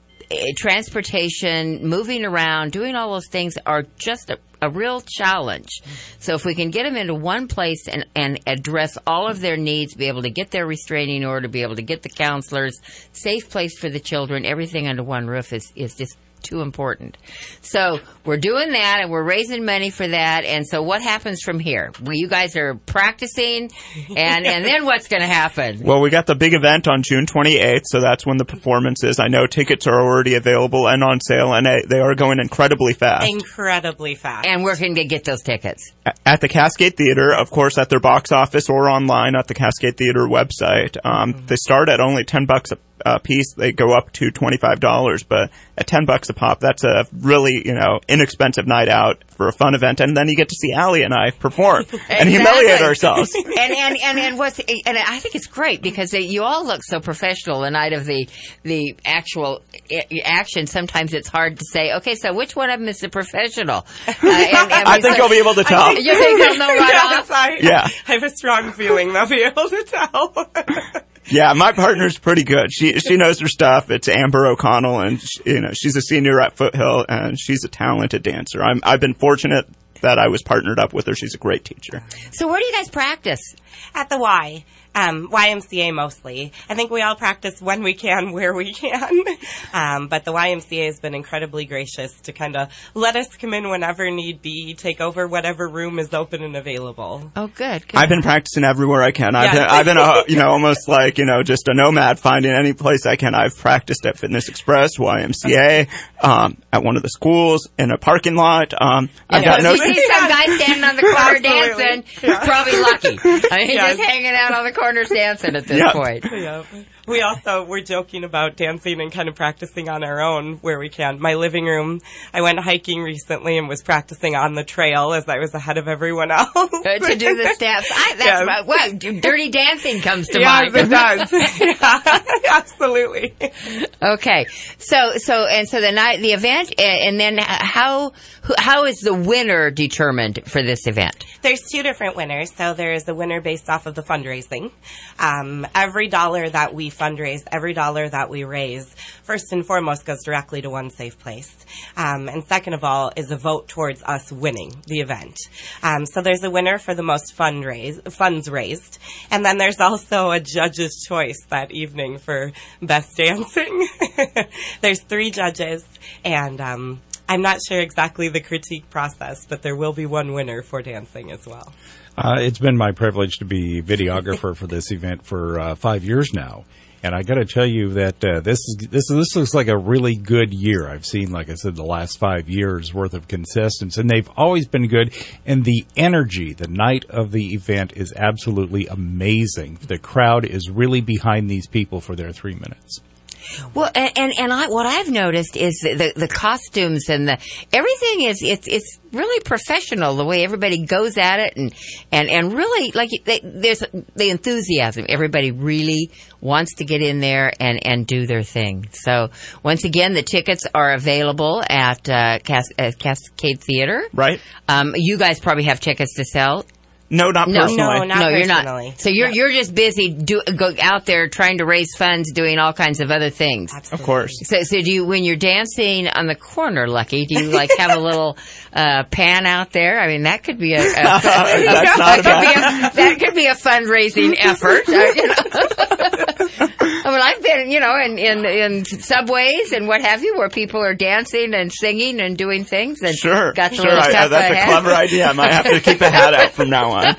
transportation, moving around, doing all those things are just a, a real challenge. So if we can get them into one place and, and address all of their needs, be able to get their restraining order, be able to get the counselors, safe place for the children, everything under one roof is, is just too important. So we're doing that, and we're raising money for that. And so what happens from here? Well, you guys are practicing, and, and then what's going to happen? Well, we got the big event on June twenty-eighth, so that's when the performance is. I know tickets are already available and on sale, and they are going incredibly fast. Incredibly fast. And where can they get those tickets? At the Cascade Theater, of course, at their box office or online at the Cascade Theater website. Um, mm-hmm. They start at only ten bucks a Uh, piece. They go up to twenty-five dollars, but at ten bucks a pop, that's a really, you know, inexpensive night out for a fun event. And then you get to see Allie and I perform and humiliate ourselves. and, and, and, and what's, and I think it's great because they, you all look so professional the night of the, the actual I- action. Sometimes it's hard to say, okay, so which one of them is the professional? Uh, and, and I think so, you'll be able to tell. You think they'll know right yes, off? I, yeah. I have a strong feeling they'll be able to tell. Yeah, my partner's pretty good. She she knows her stuff. It's Amber O'Connell, and she, you know she's a senior at Foothill, and she's a talented dancer. I'm I've been fortunate that I was partnered up with her. She's a great teacher. So where do you guys practice? At the Y. Um, Y M C A mostly. I think we all practice when we can, where we can. Um, but the Y M C A has been incredibly gracious to kind of let us come in whenever need be, take over whatever room is open and available. Oh, good. good. I've been practicing everywhere I can. I've Yeah. been, I've been a, you know, almost like, you know, just a nomad finding any place I can. I've practiced at Fitness Express, Y M C A, um, at one of the schools, in a parking lot. Um, Yeah, Uh, I've got no... if you see some guy standing on the corner Absolutely. dancing, Yeah. you're probably lucky. I mean, Yeah. just hanging out on the corners dancing at this Yeah. point. Yeah. We also were joking about dancing and kind of practicing on our own where we can. My living room, I went hiking recently and was practicing on the trail as I was ahead of everyone else. Uh, to do the steps. I, that's Yes. right. Well, Dirty Dancing comes to Yes, mind. it does. Yeah, absolutely. Okay, so so and so the night the event, and then how how is the winner determined for this event? There's two different winners. So there's the winner based off of the fundraising. Um, every dollar that we fundraise, every dollar that we raise, first and foremost goes directly to One Safe Place. Um, and second of all is a vote towards us winning the event. Um, so there's a winner for the most fundraise, funds raised. And then there's also a judge's choice that evening for best dancing. There's three judges, and um, I'm not sure exactly the critique process, but there will be one winner for dancing as well. Uh, it's been my privilege to be videographer for this event for uh, five years now. And I got to tell you that uh, this is this this looks like a really good year. I've seen, like I said, the last five years worth of contestants, and they've always been good. And the energy, the night of the event, is absolutely amazing. The crowd is really behind these people for their three minutes. Well, and and, and I, what I've noticed is the, the the costumes and the everything is it's it's really professional the way everybody goes at it, and and, and really like they, there's the enthusiasm. Everybody really wants to get in there and, and do their thing. So once again, the tickets are available at uh, Cas- uh, Cascade Theater. Right. Um, you guys probably have tickets to sell. No, not No, personally. No, not no, you're personally. not. So you're No. you're just busy do, go out there trying to raise funds, doing all kinds of other things. Of course. So, so do you, when you're dancing on the corner, Lucky, do you like have a little uh, pan out there? I mean, that could be a, a, a, That's not that, could be a that could be a fundraising effort. Uh, you know? I mean, I've been, you know, in, in in subways and what have you, where people are dancing and singing and doing things. And Sure, got the sure. little I, stuff that's ahead. a clever idea. I might have to keep a hat out from now on.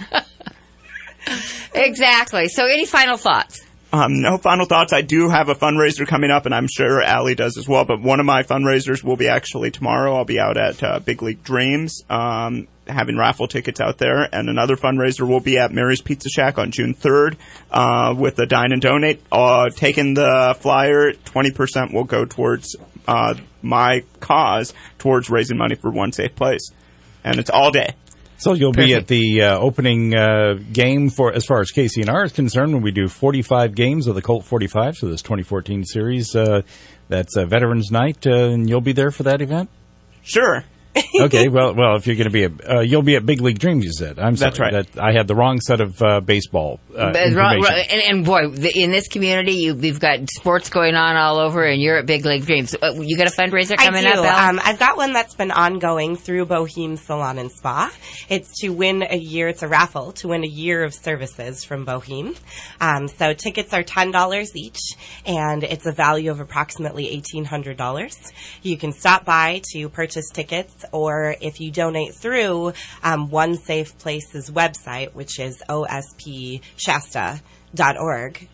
Exactly. So, any final thoughts? Um, no final thoughts. I do have a fundraiser coming up, and I'm sure Allie does as well. But one of my fundraisers will be actually tomorrow. I'll be out at uh, Big League Dreams, um, having raffle tickets out there. And another fundraiser will be at Mary's Pizza Shack on June third uh, with the Dine and Donate. Uh, taking the flyer, twenty percent will go towards uh, my cause, towards raising money for One Safe Place. And it's all day. So you'll Perfect. be at the uh, opening uh, game for, as far as K C N R is concerned, when we do forty-five games of the Colt forty-five, so this twenty fourteen series. Uh, that's uh, Veterans Night, uh, and you'll be there for that event? Sure. Okay, well, well, if you're going to be, at, uh, you'll be at Big League Dreams, you said. I'm sorry. That's right. That, I had the wrong set of uh, baseball uh, information. Wrong, wrong. And, and boy, the, in this community, you, we've got sports going on all over, and you're at Big League Dreams. Uh, you got a fundraiser coming I do. up, Al? Um, I've got one that's been ongoing through Boheme Salon and Spa. It's to win a year. It's a raffle to win a year of services from Boheme. Um, so tickets are ten dollars each, and it's a value of approximately eighteen hundred dollars. You can stop by to purchase tickets, or if you donate through um, One Safe Place's website, which is O S P Shasta dot org.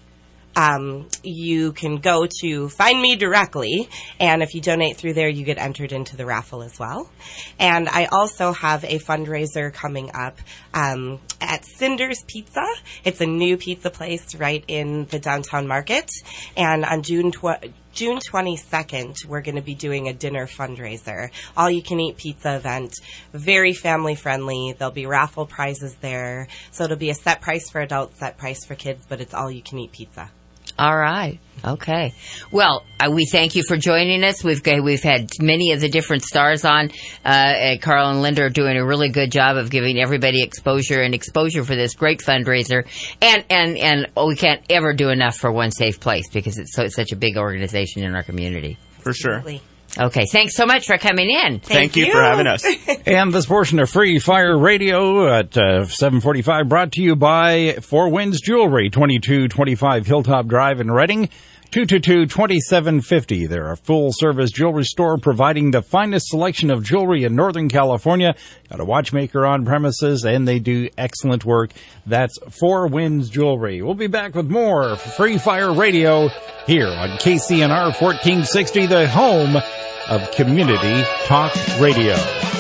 Um, you can go to Find Me Directly, and if you donate through there, you get entered into the raffle as well. And I also have a fundraiser coming up um, at Cinder's Pizza. It's a new pizza place right in the downtown market, and on June tw- June twenty-second, we're going to be doing a dinner fundraiser, all-you-can-eat pizza event, very family-friendly. There'll be raffle prizes there, so it'll be a set price for adults, set price for kids, but it's all-you-can-eat pizza. All right. Okay. Well, uh, we thank you for joining us. We've got, we've had many of the different stars on. Uh, and Carl and Linda are doing a really good job of giving everybody exposure and exposure for this great fundraiser. And and and oh, we can't ever do enough for One Safe Place because it's so it's such a big organization in our community. For sure. Absolutely. Okay, thanks so much for coming in. Thank, Thank you, you for having us. And this portion of Free Fire Radio at uh, seven forty-five brought to you by Four Winds Jewelry, twenty-two twenty-five Hilltop Drive in Reading, two two two, two seven five zero. They're a full-service jewelry store providing the finest selection of jewelry in Northern California. Got a watchmaker on premises, and they do excellent work. That's Four Winds Jewelry. We'll be back with more Free Fire Radio here on K C N R fourteen sixty, the home of Community Talk Radio.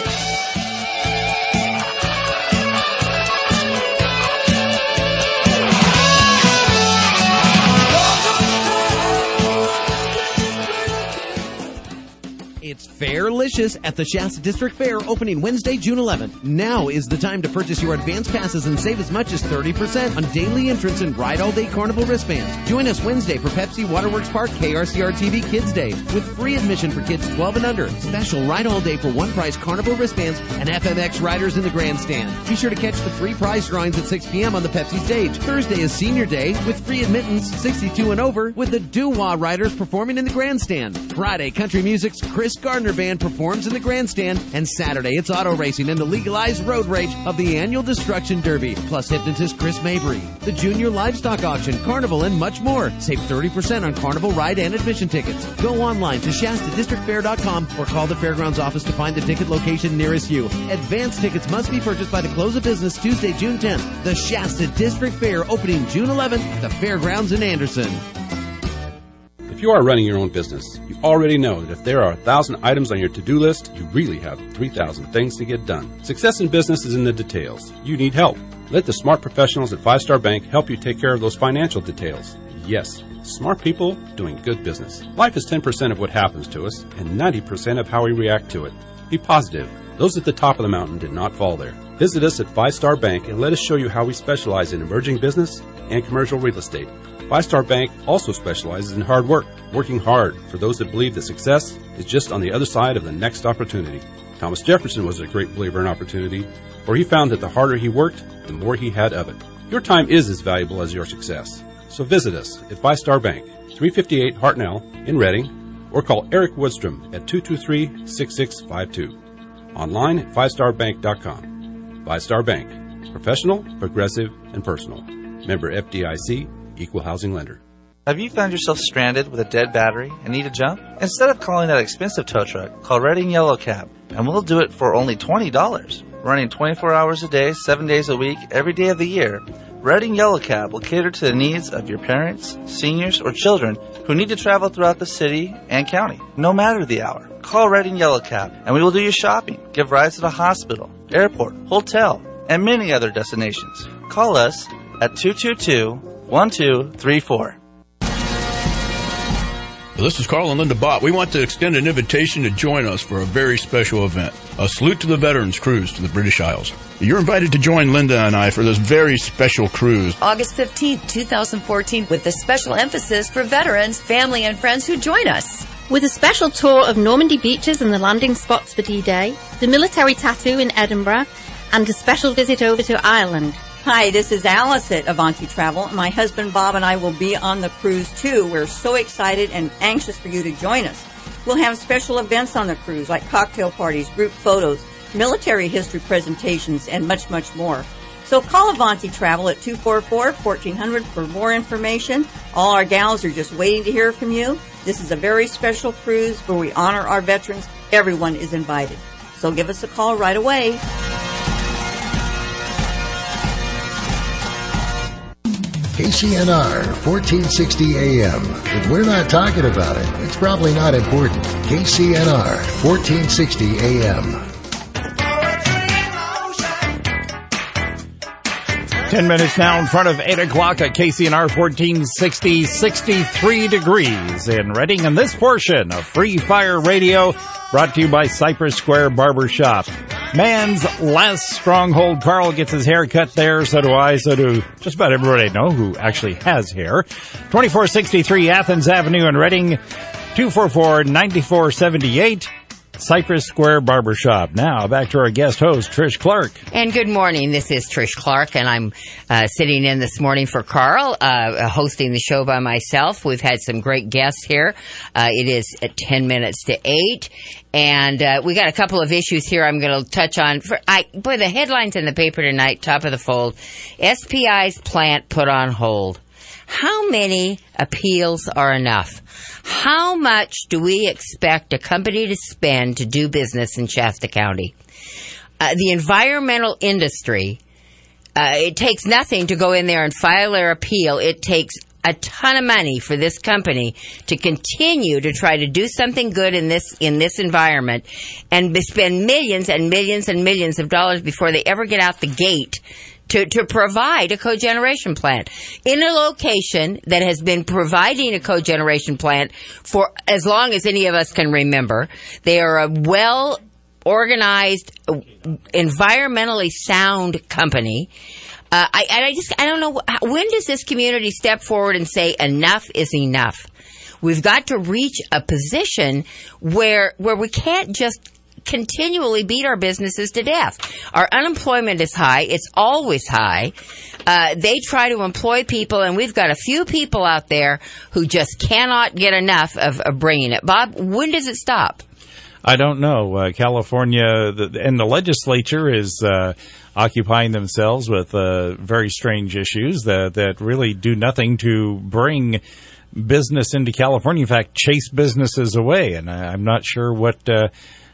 It's Fairlicious at the Shasta District Fair, opening Wednesday, June eleventh. Now is the time to purchase your advance passes and save as much as thirty percent on daily entrance and Ride All Day Carnival wristbands. Join us Wednesday for Pepsi, Waterworks Park, K R C R T V Kids Day with free admission for kids twelve and under. Special Ride All Day for one price Carnival wristbands and F M X riders in the grandstand. Be sure to catch the free prize drawings at six p.m. on the Pepsi stage. Thursday is Senior Day with free admittance sixty-two and over with the Doo-Wah riders performing in the grandstand. Friday, Country Music's Chris Gardner Band performs in the grandstand, and Saturday it's auto racing and the legalized road rage of the annual Destruction Derby, plus hypnotist Chris Mabry, the Junior Livestock Auction, Carnival, and much more. Save thirty percent on Carnival ride and admission tickets. Go online to Shasta District Fair dot com or call the Fairgrounds office to find the ticket location nearest you. Advance tickets must be purchased by the close of business Tuesday, June tenth. The Shasta District Fair opening June eleventh at the Fairgrounds in Anderson. If you are running your own business, you already know that if there are a thousand items on your to-do list, you really have three thousand things to get done. Success in business is in the details. You need help. Let the smart professionals at Five Star Bank help you take care of those financial details. Yes, smart people doing good business. Life is ten percent of what happens to us and ninety percent of how we react to it. Be positive. Those at the top of the mountain did not fall there. Visit us at Five Star Bank and let us show you how we specialize in emerging business and commercial real estate. Five Star Bank also specializes in hard work, working hard for those that believe that success is just on the other side of the next opportunity. Thomas Jefferson was a great believer in opportunity, for he found that the harder he worked, the more he had of it. Your time is as valuable as your success. So visit us at Five Star Bank, three fifty-eight Hartnell in Reading, or call Eric Woodstrom at two two three, six six five two. Online at five star bank dot com. Five Star Bank. Professional, progressive, and personal. Member F D I C, Equal Housing Lender. Have you found yourself stranded with a dead battery and need a jump? Instead of calling that expensive tow truck, call Reading Yellow Cab, and we'll do it for only twenty dollars. Running twenty-four hours a day, seven days a week, every day of the year, Reading Yellow Cab will cater to the needs of your parents, seniors, or children who need to travel throughout the city and county, no matter the hour. Call Reading Yellow Cab, and we will do your shopping, give rides to the hospital, airport, hotel, and many other destinations. Call us at two two two, one two three four. This is Carl and Linda Bott. We want to extend an invitation to join us for a very special event, a Salute to the Veterans cruise to the British Isles. You're invited to join Linda and I for this very special cruise. August fifteenth, twenty fourteen, with a special emphasis for veterans, family, and friends who join us. With a special tour of Normandy beaches and the landing spots for D-Day, the military tattoo in Edinburgh, and a special visit over to Ireland. Hi, this is Alice at Avanti Travel. My husband Bob and I will be on the cruise too. We're so excited and anxious for you to join us. We'll have special events on the cruise like cocktail parties, group photos, military history presentations, and much, much more. So call Avanti Travel at two four four, fourteen hundred for more information. All our gals are just waiting to hear from you. This is a very special cruise where we honor our veterans. Everyone is invited. So give us a call right away. K C N R, fourteen sixty A M. If we're not talking about it, it's probably not important. K C N R, fourteen sixty A M. Ten minutes now in front of eight o'clock at K C N R fourteen sixty, sixty-three degrees in Reading. And this portion of Free Fire Radio brought to you by Cypress Square Barbershop. Man's last stronghold. Carl gets his hair cut there. So do I. So do just about everybody I know who actually has hair. twenty-four sixty-three Athens Avenue in Reading. two four four, nine four seven eight. Cypress Square Barbershop. Now, back to our guest host, Trish Clark. And good morning. This is Trish Clark, and I'm uh, sitting in this morning for Carl, uh, hosting the show by myself. We've had some great guests here. Uh, it is at ten minutes to eight, and uh, we got a couple of issues here I'm going to touch on. For, I, boy, the headlines in the paper tonight, top of the fold. S P I's plant put on hold. How many appeals are enough? How much do we expect a company to spend to do business in Shasta County? Uh, the environmental industry, uh, it takes nothing to go in there and file their appeal. It takes a ton of money for this company to continue to try to do something good in this in this environment and spend millions and millions and millions of dollars before they ever get out the gate to, to provide a cogeneration plant in a location that has been providing a cogeneration plant for as long as any of us can remember. They are a well organized, environmentally sound company. Uh, I, and I just, I don't know, when does this community step forward and say enough is enough? We've got to reach a position where, where we can't just continually beat our businesses to death. Our unemployment is high. It's always high. Uh, they try to employ people, and we've got a few people out there who just cannot get enough of, of bringing it. Bob, when does it stop? I don't know. Uh, California the, and the legislature is uh, occupying themselves with uh, very strange issues that, that really do nothing to bring business into California. In fact, chase businesses away. And I, I'm not sure what... Uh,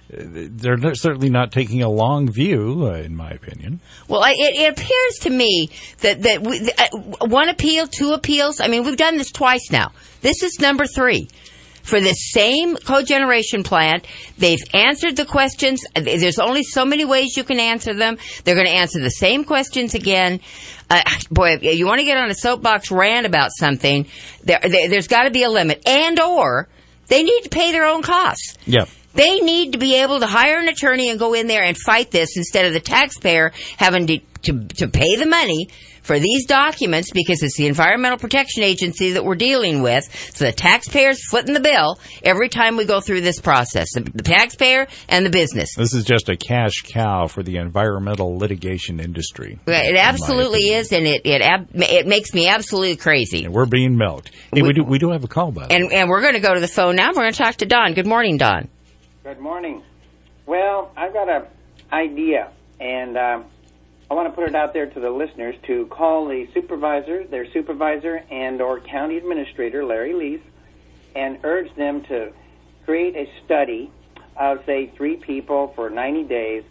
they're certainly not taking a long view, uh, in my opinion. Well, I, it, it appears to me that, that we, uh, one appeal, two appeals, I mean, we've done this twice now. This is number three. For this same cogeneration plant, they've answered the questions. There's only so many ways you can answer them. They're going to answer the same questions again. Uh, boy, if you want to get on a soapbox rant about something, there, there, there's got to be a limit. And or they need to pay their own costs. Yeah. They need to be able to hire an attorney and go in there and fight this instead of the taxpayer having to, to, to pay the money for these documents because it's the Environmental Protection Agency that we're dealing with. So the taxpayer's footing the bill every time we go through this process. The, the taxpayer and the business. This is just a cash cow for the environmental litigation industry. It absolutely is, and it it, ab- it makes me absolutely crazy. And we're being milked. Hey, we, we do we do have a call, by the and, way. And we're going to go to the phone now. We're going to talk to Don. Good morning, Don. Good morning. Well, I've got an idea, and uh, I want to put it out there to the listeners to call the supervisor, their supervisor, and or county administrator, Larry Lees, and urge them to create a study of, say, three people for ninety days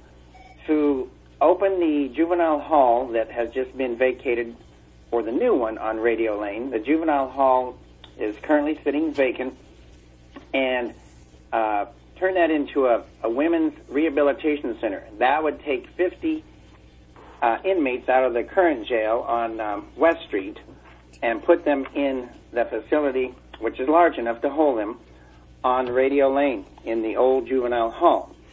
to open the juvenile hall that has just been vacated for the new one on Radio Lane. The juvenile hall is currently sitting vacant, and uh, turn that into a, a women's rehabilitation center. That would take fifty uh, inmates out of the current jail on um, West Street and put them in the facility, which is large enough to hold them, on Radio Lane in the old juvenile hall.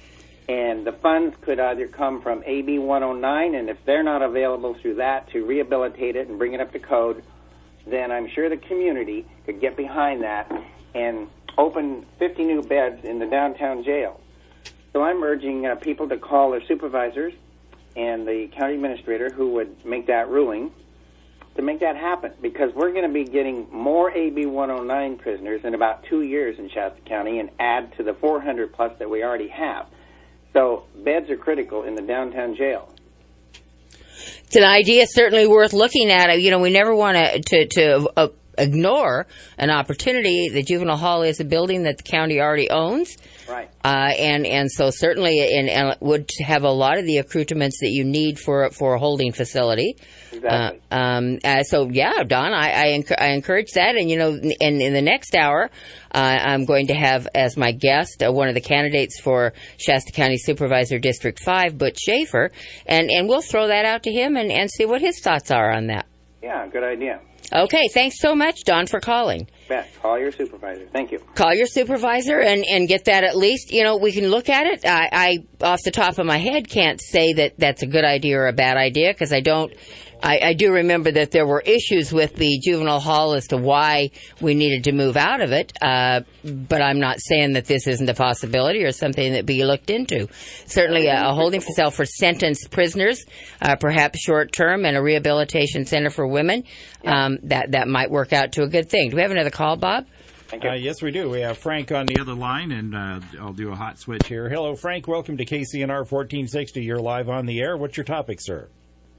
And the funds could either come from A B one oh nine, and if they're not available through that to rehabilitate it and bring it up to code, then I'm sure the community could get behind that and open fifty new beds in the downtown jail. So I'm urging uh, people to call their supervisors and the county administrator who would make that ruling to make that happen, because we're going to be getting more A B one oh nine prisoners in about two years in Shasta County and add to the four hundred plus that we already have. So beds are critical in the downtown jail. It's an idea certainly worth looking at. You know, we never want to to, to uh, ignore an opportunity. The juvenile hall is a building that the county already owns. Right. Uh, and, and so certainly in, and would have a lot of the accoutrements that you need for for a holding facility. Exactly. Uh, um, uh, so, yeah, Don, I, I, enc- I encourage that. And, you know, in, in the next hour, uh, I'm going to have as my guest uh, one of the candidates for Shasta County Supervisor District five, Butch Schaefer. And, and we'll throw that out to him and, and see what his thoughts are on that. Yeah, good idea. Okay, thanks so much, Don, for calling. Bet. Call your supervisor. Thank you. Call your supervisor and, and get that at least. You know, we can look at it. I, I, off the top of my head, can't say that that's a good idea or a bad idea, because I don't. I, I do remember that there were issues with the juvenile hall as to why we needed to move out of it, uh, but I'm not saying that this isn't a possibility or something that be looked into. Certainly a, a holding facility for sentenced prisoners, uh, perhaps short-term, and a rehabilitation center for women, um, that, that might work out to a good thing. Do we have another call, Bob? Uh, yes, we do. We have Frank on the other line, and uh, I'll do a hot switch here. Hello, Frank. Welcome to K C N R fourteen sixty. You're live on the air. What's your topic, sir?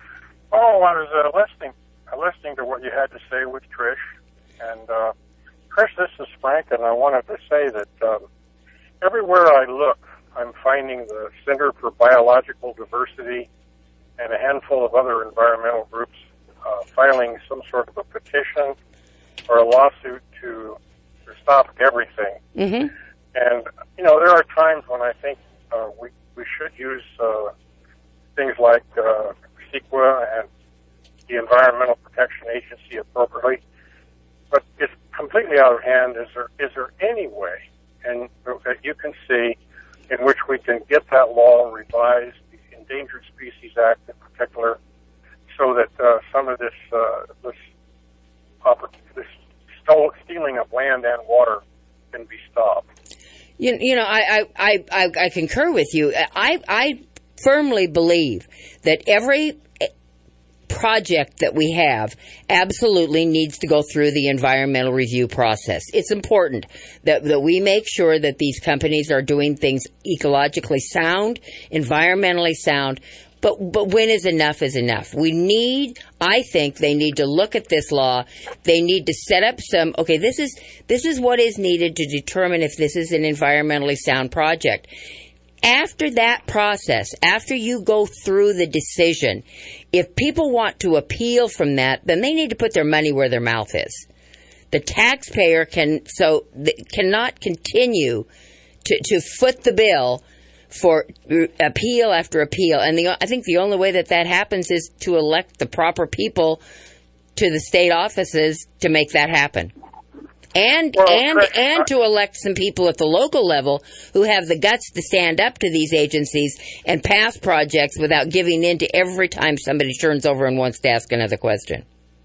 Oh, I was uh, listening, uh, listening to what you had to say with Trish. And, uh, Trish, this is Frank, and I wanted to say that um, everywhere I look, I'm finding the Center for Biological Diversity and a handful of other environmental groups uh, filing some sort of a petition or a lawsuit to, to stop everything. Mm-hmm. And, you know, there are times when I think uh, we, we should use uh, things like uh, CEQA and the Environmental Protection Agency appropriately, but it's completely out of hand. Is there is there any way, and that you can see, in which we can get that law revised, the Endangered Species Act in particular, so that uh, some of this uh, this this stealing of land and water can be stopped? You, you know, I, I, I, I concur with you. I, I firmly believe that every project that we have absolutely needs to go through the environmental review process. It's important that, that we make sure that these companies are doing things ecologically sound, environmentally sound, but but when is enough is enough. We need, I think they need to look at this law. They need to set up some, okay, this is this is what is needed to determine if this is an environmentally sound project. After that process, after you go through the decision, if people want to appeal from that, then they need to put their money where their mouth is. The taxpayer can so cannot continue to, to foot the bill for appeal after appeal. And the, I think the only way that that happens is to elect the proper people to the state offices to make that happen. And well, and Chris, and to elect some people at the local level who have the guts to stand up to these agencies and pass projects without giving in to every time somebody turns over and wants to ask another question.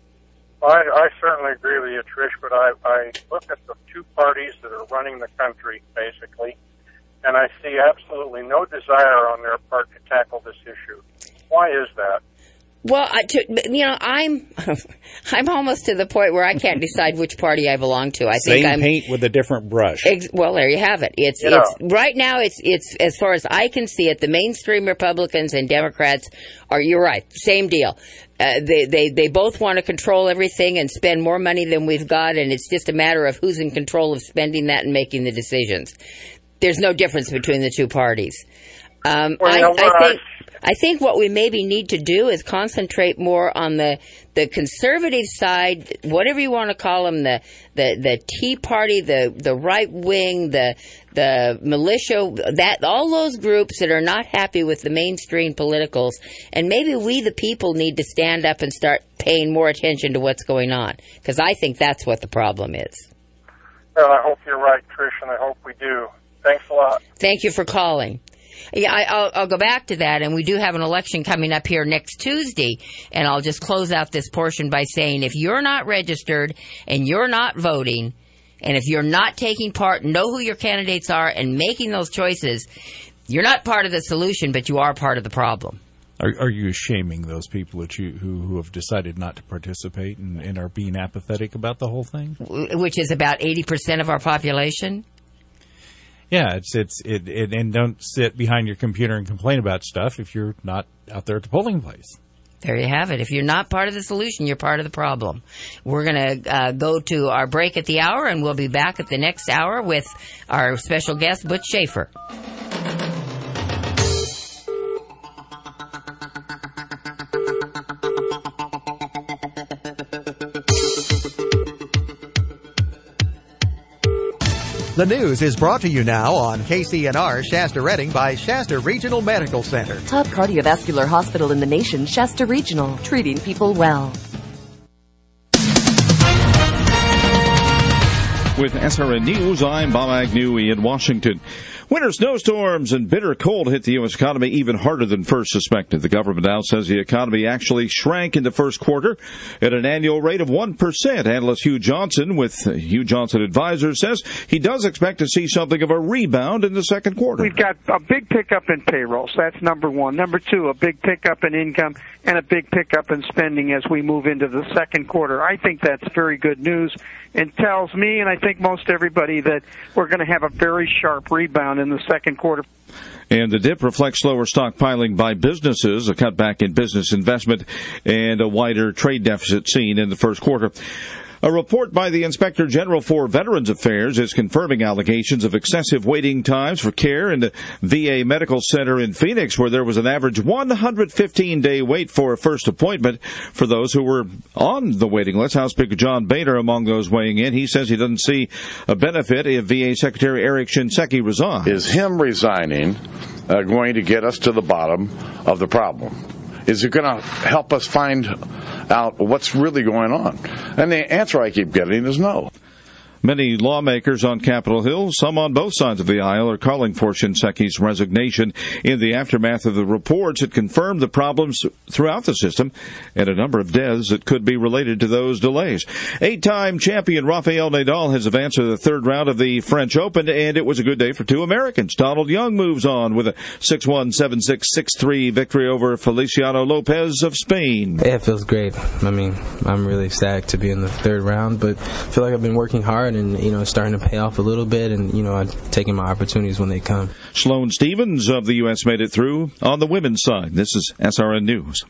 I, I certainly agree with you, Trish, but I, I look at the two parties that are running the country, basically, and I see absolutely no desire on their part to tackle this issue. Why is that? Well, I, to, you know, I'm I'm almost to the point where I can't decide which party I belong to. I Same think I'm paint with a different brush. Ex, well, there you have it. It's Yeah. it's right now. It's it's as far as I can see it. The mainstream Republicans and Democrats are. You're right. Same deal. Uh, they they they both want to control everything and spend more money than we've got, and it's just a matter of who's in control of spending that and making the decisions. There's no difference between the two parties. Um, Well, I, you know what, I think. I think what we maybe need to do is concentrate more on the the conservative side, whatever you want to call them, the the, the Tea Party, the the right wing, the the militia, that all those groups that are not happy with the mainstream politicals, and maybe we the people need to stand up and start paying more attention to what's going on, because I think that's what the problem is. Well, I hope you're right, Trish, and I hope we do. Thanks a lot. Thank you for calling. Yeah, I, I'll, I'll go back to that, and we do have an election coming up here next Tuesday, and I'll just close out this portion by saying if you're not registered and you're not voting, and if you're not taking part, know who your candidates are and making those choices, you're not part of the solution, but you are part of the problem. Are, are you shaming those people that you who, who have decided not to participate and, and are being apathetic about the whole thing? Which is about eighty percent of our population? Yeah, it's it's it, it and don't sit behind your computer and complain about stuff if you're not out there at the polling place. There you have it. If you're not part of the solution, you're part of the problem. We're going to uh, go to our break at the hour, and we'll be back at the next hour with our special guest, Butch Schaefer. The news is brought to you now on K C N R Shasta Redding by Shasta Regional Medical Center. Top cardiovascular hospital in the nation, Shasta Regional, treating people well. With S R N News, I'm Bob Agnew in Washington. Winter snowstorms and bitter cold hit the U S economy even harder than first suspected. The government now says the economy actually shrank in the first quarter at an annual rate of one percent. Analyst Hugh Johnson with Hugh Johnson Advisors says he does expect to see something of a rebound in the second quarter. We've got a big pickup in payrolls. That's number one. Number two, a big pickup in income and a big pickup in spending as we move into the second quarter. I think that's very good news and tells me, and I think most everybody, that we're going to have a very sharp rebound in the second quarter. And the dip reflects lower stockpiling by businesses, a cutback in business investment, and a wider trade deficit seen in the first quarter. A report by the Inspector General for Veterans Affairs is confirming allegations of excessive waiting times for care in the V A Medical Center in Phoenix, where there was an average one hundred fifteen day wait for a first appointment for those who were on the waiting list. House Speaker John Boehner among those weighing in. He says he doesn't see a benefit if V A Secretary Eric Shinseki resigns. Is him resigning uh, going to get us to the bottom of the problem? Is it going to help us find out what's really going on? And the answer I keep getting is no. Many lawmakers on Capitol Hill, some on both sides of the aisle, are calling for Shinseki's resignation. In the aftermath of the reports, it confirmed the problems throughout the system and a number of deaths that could be related to those delays. Eight-time champion Rafael Nadal has advanced to the third round of the French Open, and it was a good day for two Americans. Donald Young moves on with a six one, seven six, six three victory over Feliciano Lopez of Spain. Yeah, it feels great. I mean, I'm really ecstatic to be in the third round, but I feel like I've been working hard and, you know, it's starting to pay off a little bit, and, you know, I'm taking my opportunities when they come. Sloane Stevens of the U S made it through on the women's side. This is S R N News.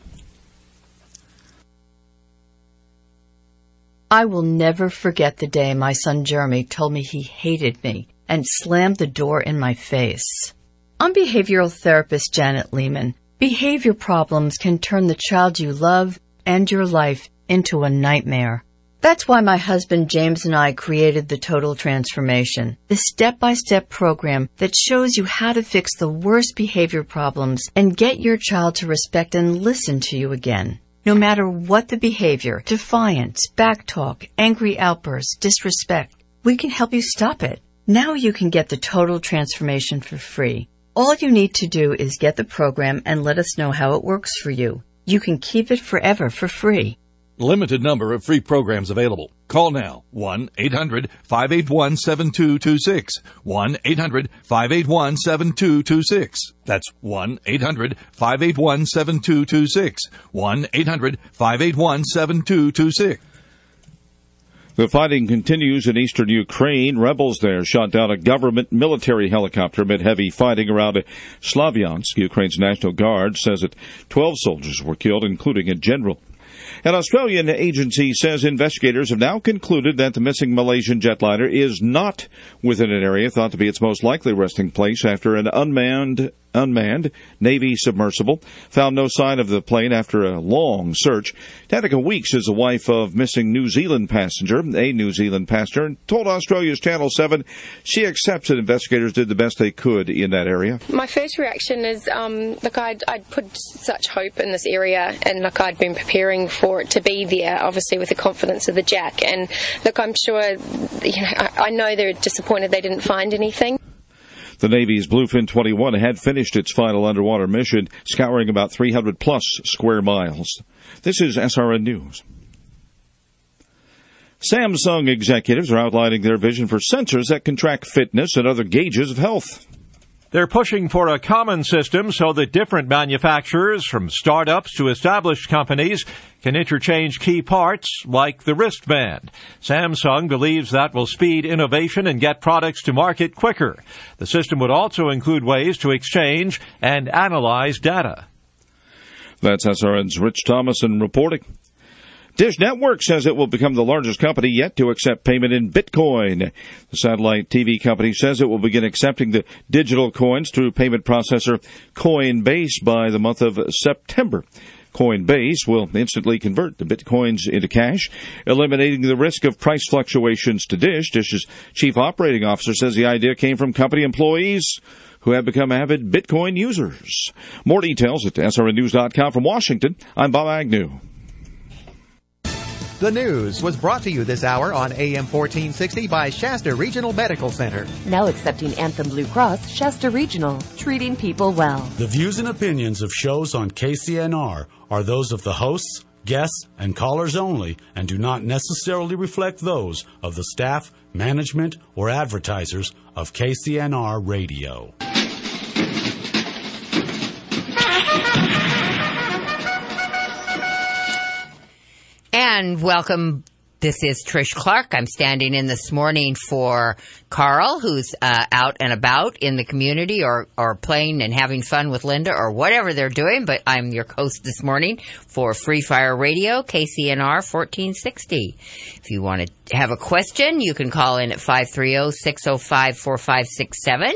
I will never forget the day my son Jeremy told me he hated me and slammed the door in my face. I'm behavioral therapist Janet Lehman. Behavior problems can turn the child you love and your life into a nightmare. That's why my husband James and I created the Total Transformation, the step-by-step program that shows you how to fix the worst behavior problems and get your child to respect and listen to you again. No matter what the behavior, defiance, backtalk, angry outbursts, disrespect, we can help you stop it. Now you can get the Total Transformation for free. All you need to do is get the program and let us know how it works for you. You can keep it forever for free. Limited number of free programs available. Call now. one eight hundred, five eight one, seven two two six. one eight hundred, five eight one, seven two two six. That's one eight hundred, five eight one, seven two two six. one eight hundred, five eight one, seven two two six. The fighting continues in eastern Ukraine. Rebels there shot down a government military helicopter amid heavy fighting around Slavyansk. Ukraine's National Guard says that twelve soldiers were killed, including a general. An Australian agency says investigators have now concluded that the missing Malaysian jetliner is not within an area thought to be its most likely resting place after an unmanned unmanned Navy submersible found no sign of the plane after a long search. Danica Weeks is the wife of missing New Zealand passenger, a New Zealand passenger, and told Australia's Channel seven she accepts that investigators did the best they could in that area. My first reaction is, um, look, I'd, I'd put such hope in this area, and look, I'd been preparing for it to be there, obviously with the confidence of the Jack, and look, I'm sure, you know, I, I know they're disappointed they didn't find anything. The Navy's Bluefin twenty-one had finished its final underwater mission, scouring about three hundred plus square miles. This is S R N News. Samsung executives are outlining their vision for sensors that can track fitness and other gauges of health. They're pushing for a common system so that different manufacturers, from startups to established companies, can interchange key parts like the wristband. Samsung believes that will speed innovation and get products to market quicker. The system would also include ways to exchange and analyze data. That's S R N's Rich Thomason reporting. Dish Network says it will become the largest company yet to accept payment in Bitcoin. The satellite T V company says it will begin accepting the digital coins through payment processor Coinbase by the month of September. Coinbase will instantly convert the Bitcoins into cash, eliminating the risk of price fluctuations to Dish. Dish's chief operating officer says the idea came from company employees who have become avid Bitcoin users. More details at S R N news dot com. From Washington, I'm Bob Agnew. The news was brought to you this hour on A M fourteen sixty by Shasta Regional Medical Center. Now accepting Anthem Blue Cross, Shasta Regional, treating people well. The views and opinions of shows on K C N R are those of the hosts, guests, and callers only and do not necessarily reflect those of the staff, management, or advertisers of K C N R Radio. And welcome. This is Trish Clark. I'm standing in this morning for Carl, who's uh, out and about in the community or, or playing and having fun with Linda or whatever they're doing. But I'm your host this morning for Free Fire Radio, K C N R fourteen sixty. If you want to have a question, you can call in at five three zero, six zero five, four five six seven.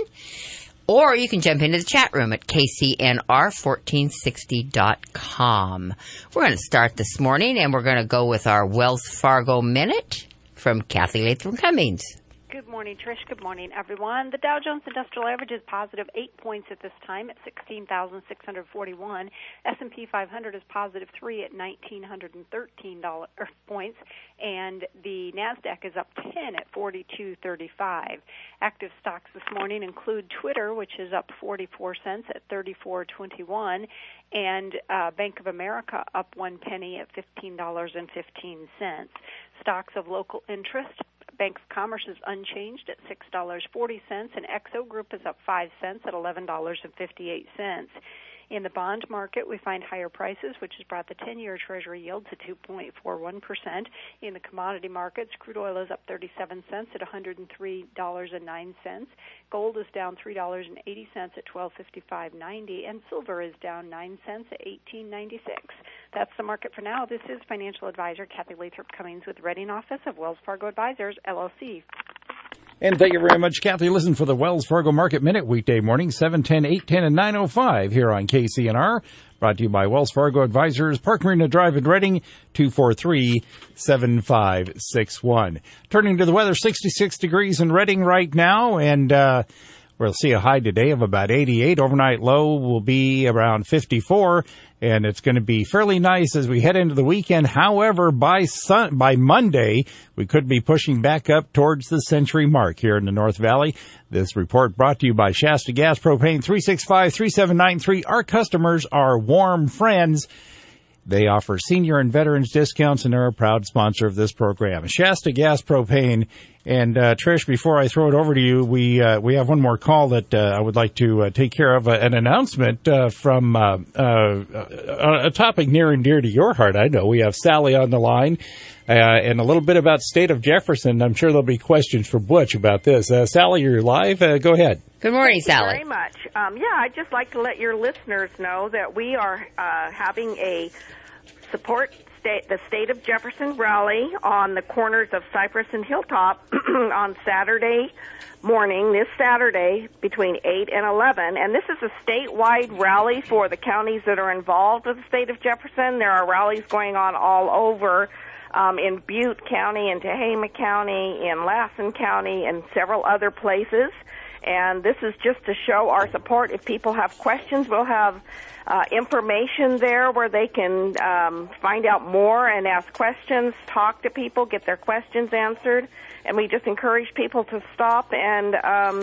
Or you can jump into the chat room at K C N R fourteen sixty dot com. We're going to start this morning, and we're going to go with our Wells Fargo Minute from Kathy Latham Cummings. Good morning, Trish. Good morning, everyone. The Dow Jones Industrial Average is positive eight points at this time at sixteen thousand six hundred forty-one. S and P five hundred is positive three at one thousand nine hundred thirteen points. And the NASDAQ is up ten at forty-two thirty-five. Active stocks this morning include Twitter, which is up forty-four cents at thirty-four twenty-one, and uh, Bank of America up one penny at fifteen dollars and fifteen cents. Stocks of local interest, Bank of Commerce is unchanged at six dollars and forty cents, and X O Group is up five cents at eleven dollars and fifty-eight cents. In the bond market, we find higher prices, which has brought the ten-year Treasury yield to two point four one percent. In the commodity markets, crude oil is up thirty-seven cents at one hundred three dollars and nine cents. Gold is down three dollars and eighty cents at twelve fifty-five ninety, and silver is down nine cents at eighteen ninety-six. That's the market for now. This is financial advisor Kathy Lathrop Cummings with Reading Office of Wells Fargo Advisors, L L C. And thank you very much, Kathy. Listen for the Wells Fargo Market Minute weekday morning, seven ten, eight ten, and nine oh five here on K C N R. Brought to you by Wells Fargo Advisors, Park Marina Drive in Reading, two four three, seven five six one. Turning to the weather, sixty-six degrees in Reading right now, and uh we'll see a high today of about eighty-eight. Overnight low will be around fifty-four, and it's going to be fairly nice as we head into the weekend. However, by sun, by Monday, we could be pushing back up towards the century mark here in the North Valley. This report brought to you by Shasta Gas Propane, three six five, three seven nine three. Our customers are warm friends. They offer senior and veterans discounts, and they're a proud sponsor of this program. Shasta Gas Propane. And, uh, Trish, before I throw it over to you, we uh, we have one more call that uh, I would like to uh, take care of, uh, an announcement uh, from uh, uh, a topic near and dear to your heart. I know we have Sally on the line, uh, and a little bit about State of Jefferson. I'm sure there'll be questions for Butch about this. Uh, Sally, you're live. Uh, go ahead. Good morning, Thank Sally. Thank you very much. Um, yeah, I'd just like to let your listeners know that we are uh, having a support State, the State of Jefferson rally on the corners of Cypress and Hilltop on Saturday morning, this Saturday, between eight and eleven. And this is a statewide rally for the counties that are involved with the State of Jefferson. There are rallies going on all over um, in Butte County, in Tehama County, in Lassen County, and several other places. And this is just to show our support. If people have questions, we'll have uh, information there where they can um, find out more and ask questions, talk to people, get their questions answered. And we just encourage people to stop and um,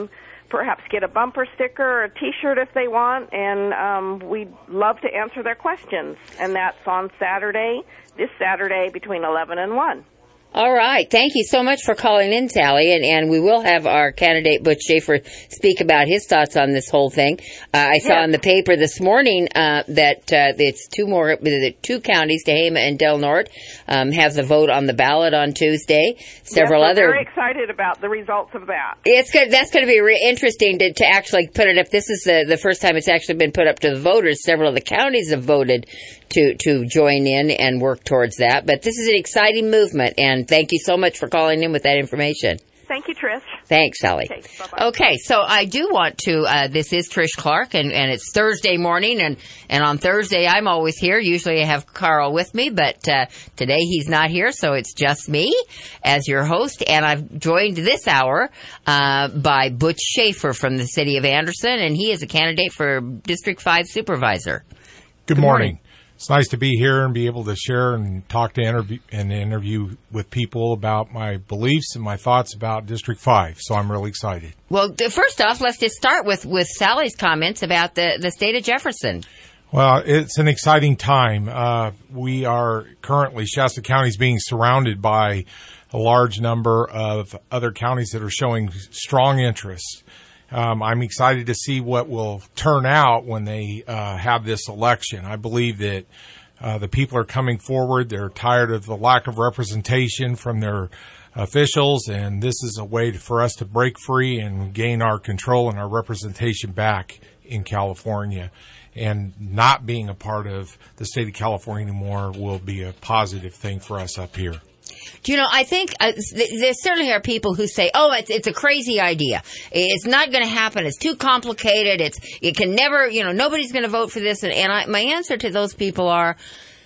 perhaps get a bumper sticker or a T-shirt if they want, and um, we'd love to answer their questions. And that's on Saturday, this Saturday between eleven and one. All right. Thank you so much for calling in, Sally. And, and we will have our candidate, Butch Schaefer, speak about his thoughts on this whole thing. Uh, I saw Yes. in the paper this morning uh, that uh, it's two more, the two counties, Tehama and Del Norte, um, have the vote on the ballot on Tuesday. Several yes, we're other. very excited about the results of that. It's good. That's going to be re- interesting to, to actually put it up. This is the, the first time it's actually been put up to the voters. Several of the counties have voted to, to join in and work towards that. But this is an exciting movement, and thank you so much for calling in with that information. Thank you, Trish. Thanks, Sally. Okay, bye-bye. Okay, so I do want to, uh, this is Trish Clark, and, and it's Thursday morning, and, and on Thursday I'm always here. Usually I have Carl with me, but uh, today he's not here, so it's just me as your host, and I've joined this hour uh, by Butch Schaefer from the city of Anderson, and he is a candidate for District five Supervisor. Good, Good morning. morning. It's nice to be here and be able to share and talk to interview and interview with people about my beliefs and my thoughts about District five. So I'm really excited. Well, th- first off, let's just start with, with Sally's comments about the, the state of Jefferson. Well, it's an exciting time. Uh, we are currently, Shasta County is being surrounded by a large number of other counties that are showing strong interest. Um, I'm excited to see what will turn out when they uh, have this election. I believe that uh, the people are coming forward. They're tired of the lack of representation from their officials, and this is a way for us to break free and gain our control and our representation back in California. And not being a part of the state of California anymore will be a positive thing for us up here. Do you know, I think uh, th- there certainly are people who say, oh, it's, it's a crazy idea. It's not going to happen. It's too complicated. It's, it can never, you know, nobody's going to vote for this. And, and I, my answer to those people are,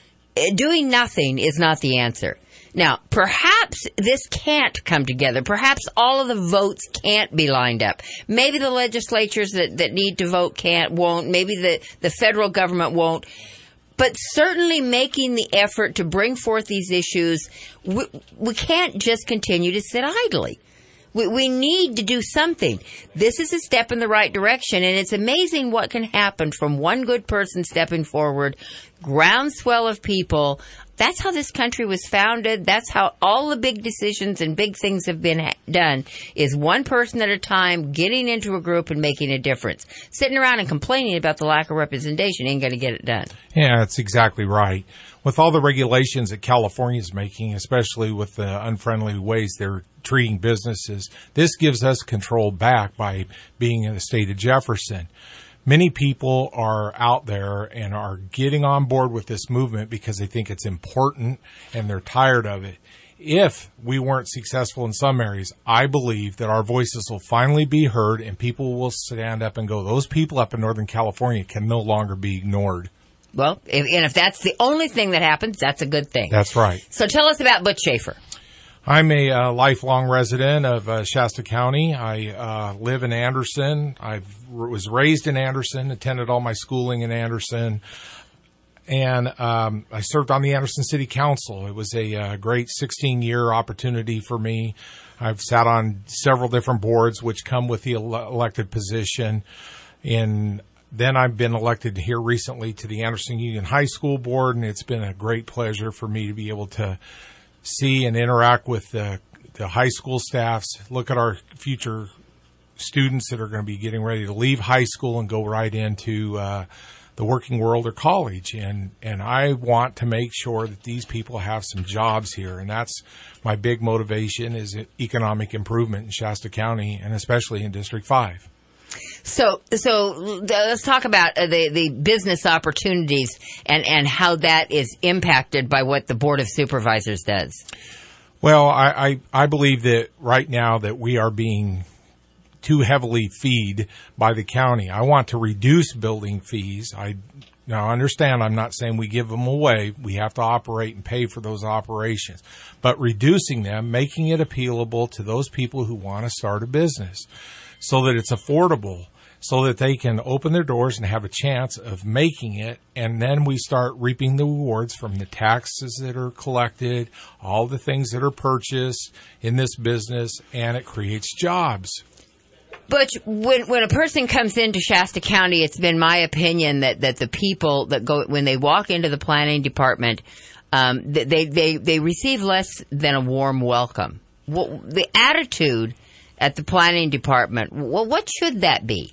doing nothing is not the answer. Now, perhaps this can't come together. Perhaps all of the votes can't be lined up. Maybe the legislatures that, that need to vote can't, won't. Maybe the, the federal government won't. But certainly making the effort to bring forth these issues, we, we can't just continue to sit idly. We, we need to do something. This is a step in the right direction, and it's amazing what can happen from one good person stepping forward, groundswell of people. That's how this country was founded. That's how all the big decisions and big things have been ha- done, is one person at a time getting into a group and making a difference. Sitting around and complaining about the lack of representation ain't going to get it done. Yeah, that's exactly right. With all the regulations that California is making, especially with the unfriendly ways they're treating businesses, this gives us control back by being in the state of Jefferson. Many people are out there and are getting on board with this movement because they think it's important and they're tired of it. If we weren't successful in some areas, I believe that our voices will finally be heard and people will stand up and go, those people up in Northern California can no longer be ignored. Well, if, and if that's the only thing that happens, that's a good thing. That's right. So tell us about Butch Schaefer. I'm a uh, lifelong resident of uh, Shasta County. I uh, live in Anderson. I was raised in Anderson, attended all my schooling in Anderson, and um, I served on the Anderson City Council. It was a uh, great sixteen-year opportunity for me. I've sat on several different boards which come with the ele- elected position. And then I've been elected here recently to the Anderson Union High School Board, and it's been a great pleasure for me to be able to see and interact with the, the high school staffs, look at our future students that are going to be getting ready to leave high school and go right into uh, the working world or college. And, and I want to make sure that these people have some jobs here. And that's my big motivation, is economic improvement in Shasta County and especially in District five. So, so let's talk about the, the business opportunities and, and how that is impacted by what the Board of Supervisors does. Well, I, I, I believe that right now that we are being too heavily feed by the county. I want to reduce building fees. I now understand I'm not saying we give them away. We have to operate and pay for those operations. But reducing them, making it appealable to those people who want to start a business so that it's affordable, so that they can open their doors and have a chance of making it. And then we start reaping the rewards from the taxes that are collected, all the things that are purchased in this business, and it creates jobs. But when when a person comes into Shasta County, it's been my opinion that, that the people that go when they walk into the planning department, um, they they they receive less than a warm welcome. What, the attitude at the planning department, well, what should that be?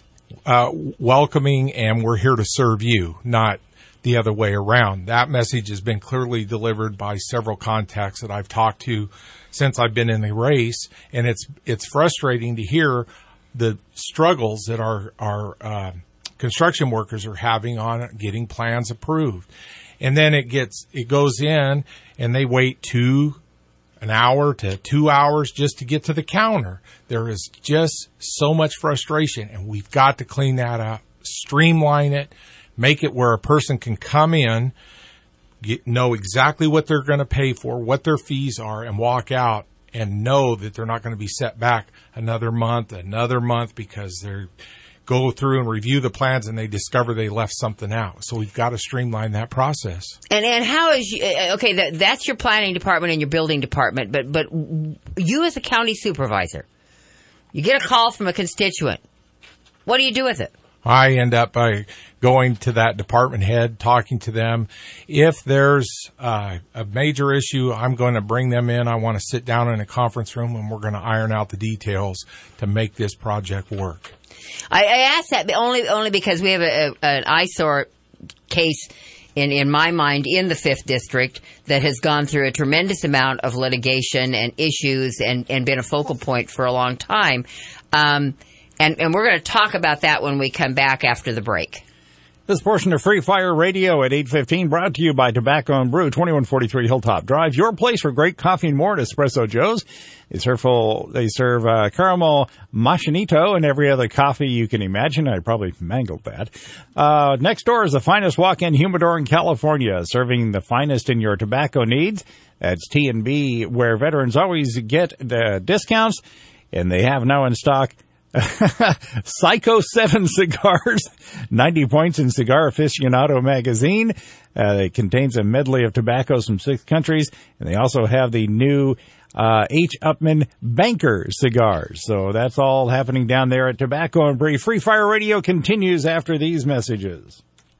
Uh, welcoming, and we're here to serve you, not the other way around. That message has been clearly delivered by several contacts that I've talked to since I've been in the race, and it's it's frustrating to hear the struggles that our our uh, construction workers are having on getting plans approved. And then it gets it goes in, and they wait two an hour to two hours just to get to the counter. There is just so much frustration, and we've got to clean that up, streamline it, make it where a person can come in, get, know exactly what they're going to pay for, what their fees are, and walk out and know that they're not going to be set back another month, another month, because they go through and review the plans and they discover they left something out. So we've got to streamline that process. And and how is you, okay? That, that's your planning department and your building department, but but you as a county supervisor, you get a call from a constituent. What do you do with it? I end up by going to that department head, talking to them. If there's uh, a major issue, I'm going to bring them in. I want to sit down in a conference room, and we're going to iron out the details to make this project work. I, I ask that only only because we have a, a, an eyesore case in, in my mind in the fifth District that has gone through a tremendous amount of litigation and issues and, and been a focal point for a long time. Um, and, and we're going to talk about that when we come back after the break. This portion of Free Fire Radio at eight fifteen brought to you by Tobacco and Brew, twenty-one forty-three Hilltop Drive. Your place for great coffee and more at Espresso Joe's. They serve, full, they serve uh, caramel macchiato and every other coffee you can imagine. I probably mangled that. Uh, next door is the finest walk-in humidor in California, serving the finest in your tobacco needs. That's T and B, where veterans always get the discounts, and they have now in stock Psycho seven cigars, ninety points in Cigar Aficionado magazine. Uh, it contains a medley of tobaccos from six countries, and they also have the new uh, H. Upman Banker cigars. So that's all happening down there at Tobacco and Brew. Free Fire Radio continues after these messages.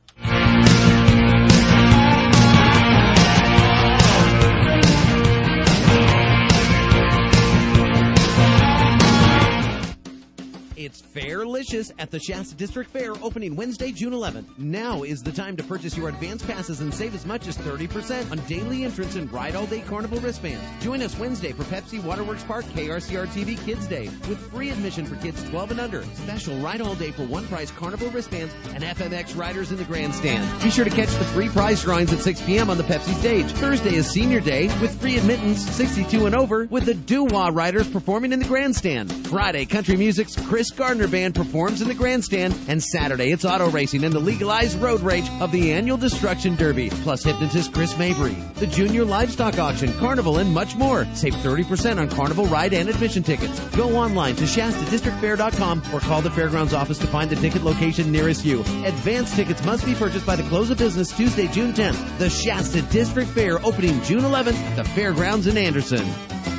It's Fairlicious at the Shasta District Fair, opening Wednesday, June eleventh. Now is the time to purchase your advance passes and save as much as thirty percent on daily entrance and Ride All Day Carnival wristbands. Join us Wednesday for Pepsi Waterworks Park K R C R T V Kids Day with free admission for kids twelve and under. Special Ride All Day for one price Carnival wristbands and F M X riders in the grandstand. Be sure to catch the free prize drawings at six p.m. on the Pepsi stage. Thursday is Senior Day with free admittance sixty-two and over with the Doo-Wah riders performing in the grandstand. Friday, Country Music's Chris Gardner Band performs in the grandstand, and Saturday it's auto racing and the legalized road rage of the annual Destruction Derby, plus hypnotist Chris Mabry, the Junior Livestock Auction, Carnival, and much more. Save thirty percent on Carnival ride and admission tickets. Go online to Shasta District Fair dot com or call the Fairgrounds office to find the ticket location nearest you. Advance tickets must be purchased by the close of business Tuesday, June tenth. The Shasta District Fair opening June eleventh at the Fairgrounds in Anderson.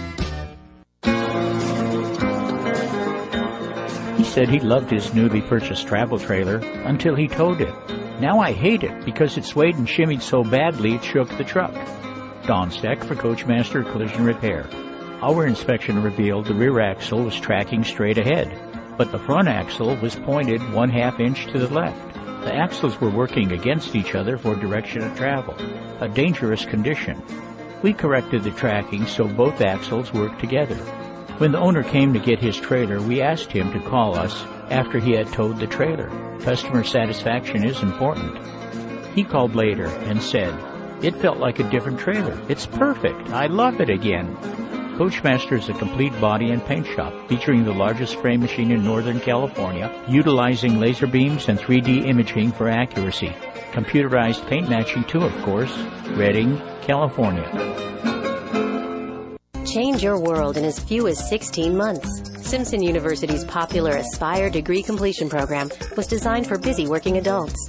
He said he loved his newly purchased travel trailer until he towed it. Now I hate it because it swayed and shimmied so badly it shook the truck. Don Steck for Coachmaster Collision Repair. Our inspection revealed the rear axle was tracking straight ahead, but the front axle was pointed one half inch to the left. The axles were working against each other for direction of travel, a dangerous condition. We corrected the tracking so both axles worked together. When the owner came to get his trailer, we asked him to call us after he had towed the trailer. Customer satisfaction is important. He called later and said, "It felt like a different trailer. It's perfect. I love it again." Coachmaster is a complete body and paint shop featuring the largest spray machine in Northern California, utilizing laser beams and three D imaging for accuracy. Computerized paint matching too, of course. Redding, California. Change your world in as few as sixteen months. Simpson University's popular Aspire degree completion program was designed for busy working adults.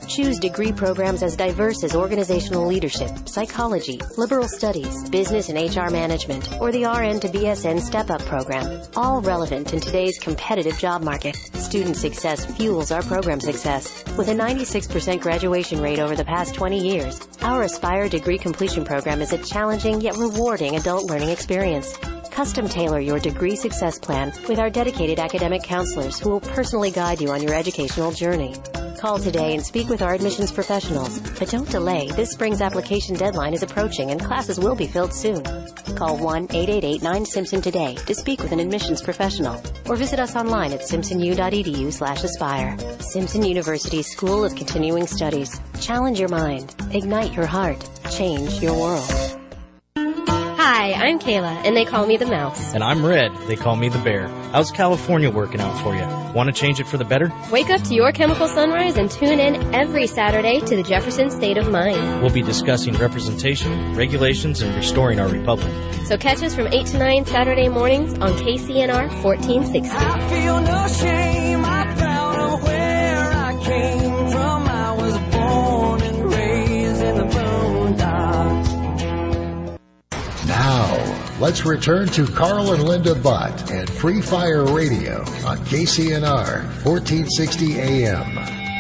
Choose degree programs as diverse as organizational leadership, psychology, liberal studies, business and H R management, or the R N to B S N Step-Up program. All relevant in today's competitive job market. Student success fuels our program success. With a ninety-six percent graduation rate over the past twenty years, our Aspire degree completion program is a challenging yet rewarding adult learning experience. Custom tailor your degree success plan with our dedicated academic counselors who will personally guide you on your educational journey. Call today and speak with our admissions professionals. But don't delay. This spring's application deadline is approaching and classes will be filled soon. Call one eight eight eight nine Simpson today to speak with an admissions professional or visit us online at simpson u dot e d u slash aspire. Simpson University School of Continuing Studies. Challenge your mind. Ignite your heart. Change your world. Hi, I'm Kayla, and they call me the Mouse. And I'm Red. They call me the Bear. How's California working out for you? Want to change it for the better? Wake up to your chemical sunrise and tune in every Saturday to the Jefferson State of Mind. We'll be discussing representation, regulations, and restoring our republic. So catch us from eight to nine Saturday mornings on K C N R fourteen sixty. I feel no shame. I'm proud of where I came from. I was born and raised in the boondocks. Now, let's return to Carl and Linda Butt and Free Fire Radio on K C N R fourteen sixty A M.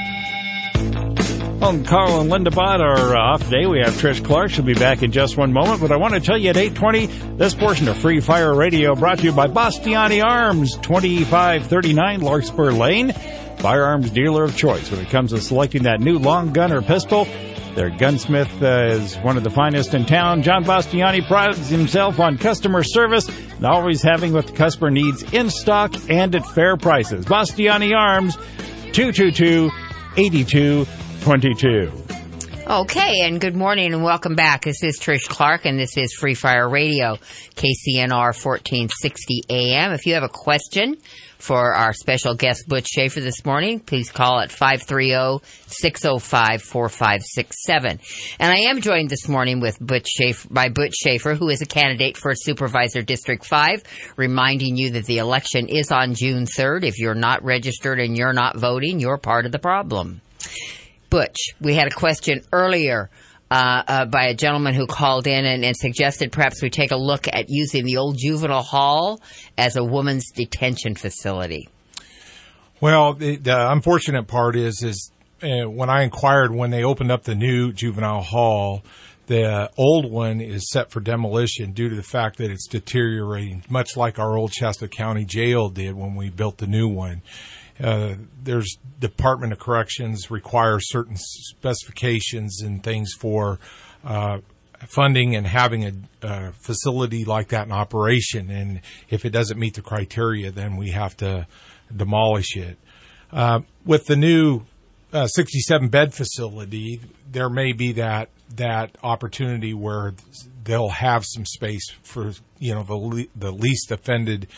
Well, Carl and Linda Butt are uh, off today. We have Trish Clark. She'll be back in just one moment. But I want to tell you at eight twenty, this portion of Free Fire Radio brought to you by Bastiani Arms, twenty-five thirty-nine Larkspur Lane. Firearms dealer of choice when it comes to selecting that new long gun or pistol. Their gunsmith uh, is one of the finest in town. John Bastiani prides himself on customer service and always having what the customer needs in stock and at fair prices. Bastiani Arms, two two two, eight two two two. Okay, and good morning and welcome back. This is Trish Clark, and this is Free Fire Radio, K C N R fourteen sixty A M. If you have a question for our special guest, Butch Schaefer, this morning, please call at five three zero, six zero five, four five six seven. And I am joined this morning with Butch Schaefer, by Butch Schaefer, who is a candidate for Supervisor District five, reminding you that the election is on June third. If you're not registered and you're not voting, you're part of the problem. Butch, we had a question earlier uh, uh, by a gentleman who called in and, and suggested perhaps we take a look at using the old juvenile hall as a woman's detention facility. Well, the, the unfortunate part is, is uh, when I inquired when they opened up the new juvenile hall, the old one is set for demolition due to the fact that it's deteriorating, much like our old Shasta County jail did when we built the new one. Uh, there's Department of Corrections requires certain specifications and things for uh, funding and having a, a facility like that in operation. And if it doesn't meet the criteria, then we have to demolish it. Uh, with the new uh, sixty-seven bed facility, there may be that that opportunity where they'll have some space for, you know, the le- the least offended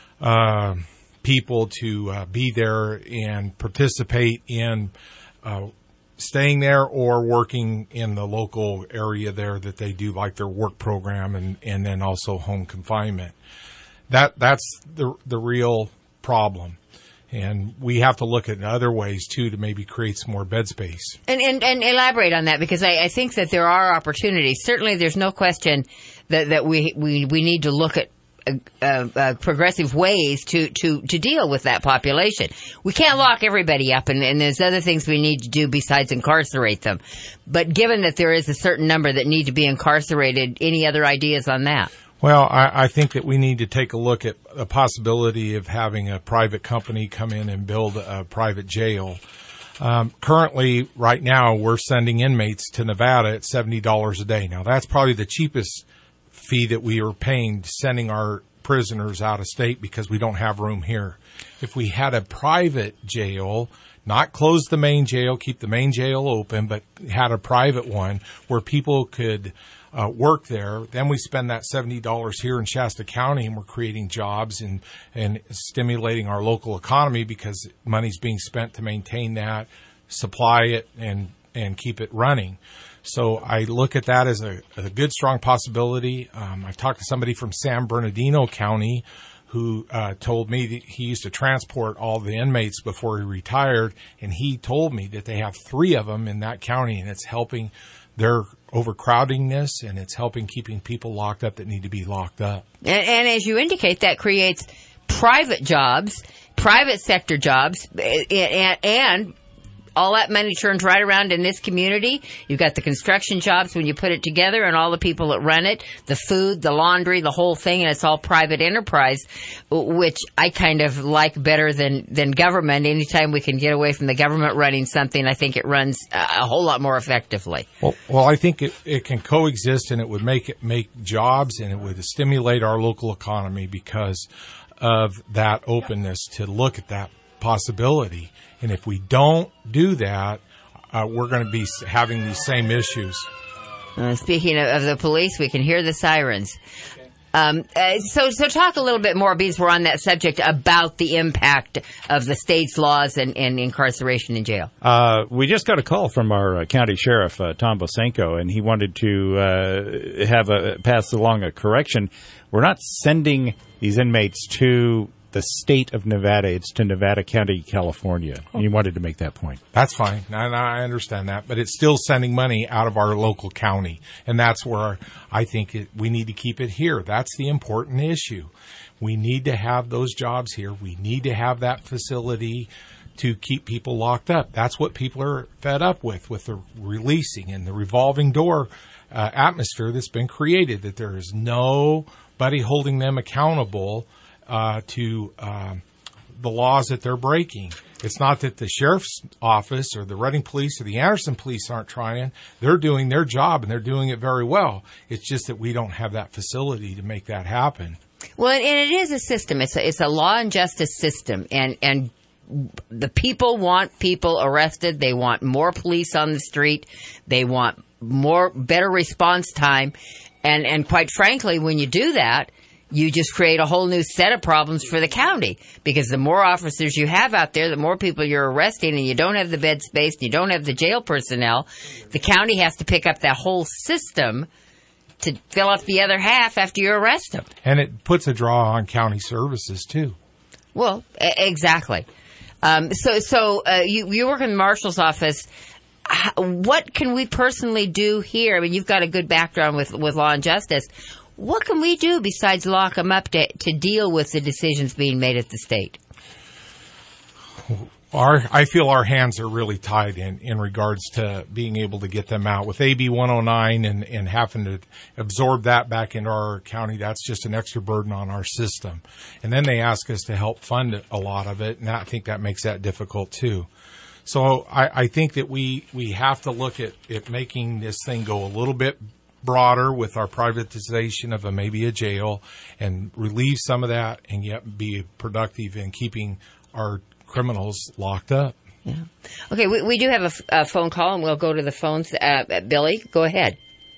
uh people to uh, be there and participate in uh, staying there or working in the local area there that they do, like their work program and, and then also home confinement. That that's the the real problem. And we have to look at other ways, too, to maybe create some more bed space. And, and, and elaborate on that, because I, I think that there are opportunities. Certainly there's no question that, that we, we, we need to look at Uh, uh, uh, progressive ways to, to, to deal with that population. We can't lock everybody up, and, and there's other things we need to do besides incarcerate them. But given that there is a certain number that need to be incarcerated, any other ideas on that? Well, I, I think that we need to take a look at a possibility of having a private company come in and build a private jail. Um, currently, right now, we're sending inmates to Nevada at seventy dollars a day. Now, that's probably the cheapest fee that we are paying sending our prisoners out of state because we don't have room here. If we had a private jail, not close the main jail, keep the main jail open, but had a private one where people could uh, work there, then we spend that seventy dollars here in Shasta County and we're creating jobs and, and stimulating our local economy because money's being spent to maintain that, supply it, and, and keep it running. So I look at that as a, a good, strong possibility. Um, I've talked to somebody from San Bernardino County who uh, told me that he used to transport all the inmates before he retired, and he told me that they have three of them in that county, and it's helping their overcrowdingness, and it's helping keeping people locked up that need to be locked up. And, and as you indicate, that creates private jobs, private sector jobs, and, and all that money turns right around in this community. You've got the construction jobs when you put it together, and all the people that run it, the food, the laundry, the whole thing, and it's all private enterprise, which I kind of like better than, than government. Anytime we can get away from the government running something, I think it runs a whole lot more effectively. Well, well I think it, it can coexist, and it would make it make jobs, and it would stimulate our local economy because of that openness to look at that possibility. And if we don't do that, uh, we're going to be having these same issues. Uh, speaking of, of the police, we can hear the sirens. Um, uh, so, so talk a little bit more, because we're on that subject, about the impact of the state's laws and, and incarceration in jail. Uh, we just got a call from our uh, county sheriff, uh, Tom Bosenko, and he wanted to uh, have a pass along a correction. We're not sending these inmates to the state of Nevada. It's to Nevada County, California. And you wanted to make that point. That's fine. I, I understand that. But it's still sending money out of our local county. And that's where I think it, we need to keep it here. That's the important issue. We need to have those jobs here. We need to have that facility to keep people locked up. That's what people are fed up with, with the releasing and the revolving door uh, atmosphere that's been created, that there is nobody holding them accountable Uh, to uh, the laws that they're breaking. It's not that the sheriff's office or the Reading Police or the Anderson Police aren't trying. They're doing their job, and they're doing it very well. It's just that we don't have that facility to make that happen. Well, and it is a system. It's a, it's a law and justice system, and and the people want people arrested. They want more police on the street. They want more better response time, and and quite frankly, when you do that, you just create a whole new set of problems for the county, because the more officers you have out there, the more people you're arresting, and you don't have the bed space, and you don't have the jail personnel. The county has to pick up that whole system to fill up the other half after you arrest them. And it puts a draw on county services, too. Well, exactly. Um, so so uh, you, you work in the marshal's office. What can we personally do here? I mean, you've got a good background with, with law and justice. What can we do besides lock them up to, to deal with the decisions being made at the state? Our, I feel our hands are really tied in, in regards to being able to get them out. With A B one oh nine and, and having to absorb that back into our county, that's just an extra burden on our system. And then they ask us to help fund a lot of it, and I think that makes that difficult too. So I, I think that we, we have to look at, at making this thing go a little bit broader with our privatization of a, maybe a jail, and relieve some of that, and yet be productive in keeping our criminals locked up. Yeah. Okay, we, we do have a, a phone call, and we'll go to the phones. Uh, Billy, go ahead.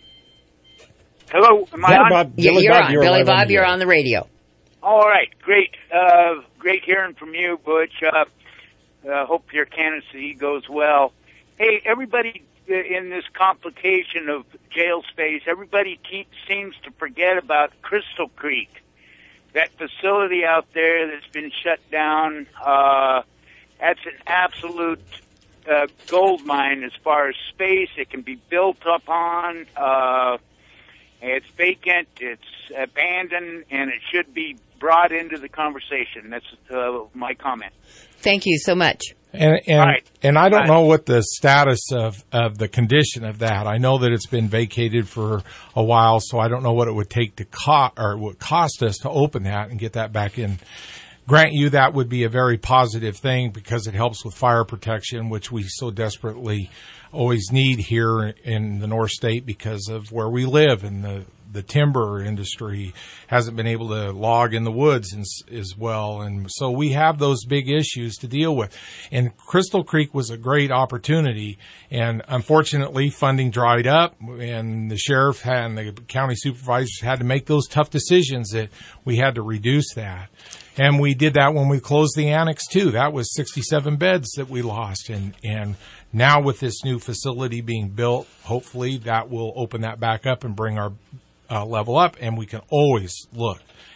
Hello, am I yeah, on? Bob, yeah, you're, you're on. You're Billy Bob, on you're on the radio. All right, great. Uh, great hearing from you, Butch. Uh, uh, hope your candidacy goes well. Hey, everybody in this complication of jail space, everybody keeps, seems to forget about Crystal Creek, that facility out there that's been shut down. Uh, that's an absolute uh, gold mine as far as space. It can be built upon. Uh, it's vacant. It's abandoned, and it should be brought into the conversation. That's uh, my comment. Thank you so much. And and, right. and I don't right. know what the status of, of the condition of that. I know that it's been vacated for a while, so I don't know what it would take to cost or what cost us to open that and get that back in. Grant you that would be a very positive thing, because it helps with fire protection, which we so desperately always need here in the North State because of where we live, and the the timber industry hasn't been able to log in the woods as, as well. And so we have those big issues to deal with. And Crystal Creek was a great opportunity. And unfortunately, funding dried up, and the sheriff and the county supervisors had to make those tough decisions that we had to reduce that. And we did that when we closed the annex too. That was sixty-seven beds that we lost. And, and now with this new facility being built, hopefully that will open that back up and bring our Uh, level up, and we can always look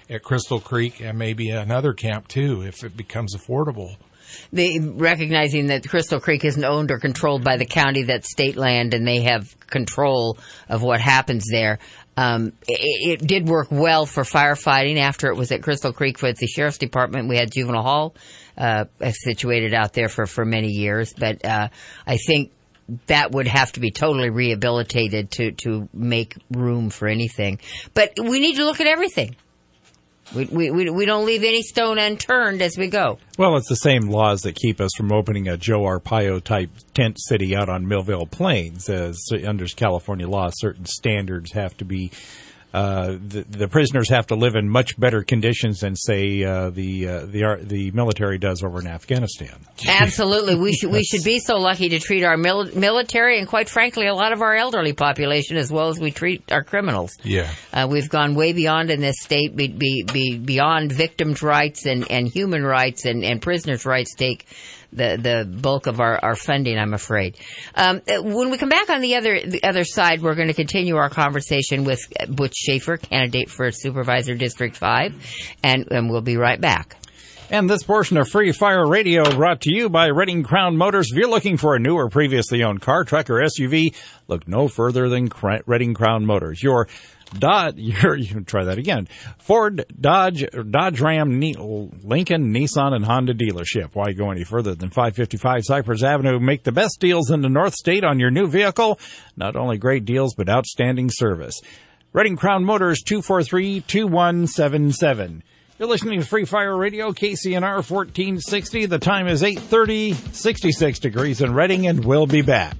at Crystal Creek and maybe another camp too if it becomes affordable. The, recognizing that Crystal Creek isn't owned or controlled by the county, that's state land, and they have control of what happens there. Um, it, it did work well for firefighting after it was at Crystal Creek with the Sheriff's Department. We had Juvenile Hall uh, situated out there for, for many years, but uh, I think that would have to be totally rehabilitated to, to make room for anything. But we need to look at everything. We, we we don't leave any stone unturned as we go. Well, it's the same laws that keep us from opening a Joe Arpaio-type tent city out on Millville Plains. As under California law, certain standards have to be Uh, the, the prisoners have to live in much better conditions than, say, uh, the uh, the the military does over in Afghanistan. Absolutely, we should we should be so lucky to treat our mil- military and, quite frankly, a lot of our elderly population as well as we treat our criminals. Yeah, uh, we've gone way beyond in this state, be, be, be beyond victims' rights and, and human rights, and, and prisoners' rights take the the bulk of our, our funding, I'm afraid. Um, when we come back on the other the other side, we're going to continue our conversation with Butch Schaefer, candidate for Supervisor District five, and, and we'll be right back. And this portion of Free Fire Radio brought to you by Redding Crown Motors. If you're looking for a new or previously owned car, truck, or S U V, look no further than Redding Crown Motors. Your Dodge, your, you can try that again. Ford, Dodge, Dodge Ram, Lincoln, Nissan, and Honda dealership. Why go any further than five fifty-five Cypress Avenue? Make the best deals in the North State on your new vehicle. Not only great deals, but outstanding service. Redding Crown Motors, two four three, two one seven seven. You're listening to Free Fire Radio, K C N R fourteen sixty. The time is eight thirty, sixty-six degrees in Redding, and we'll be back.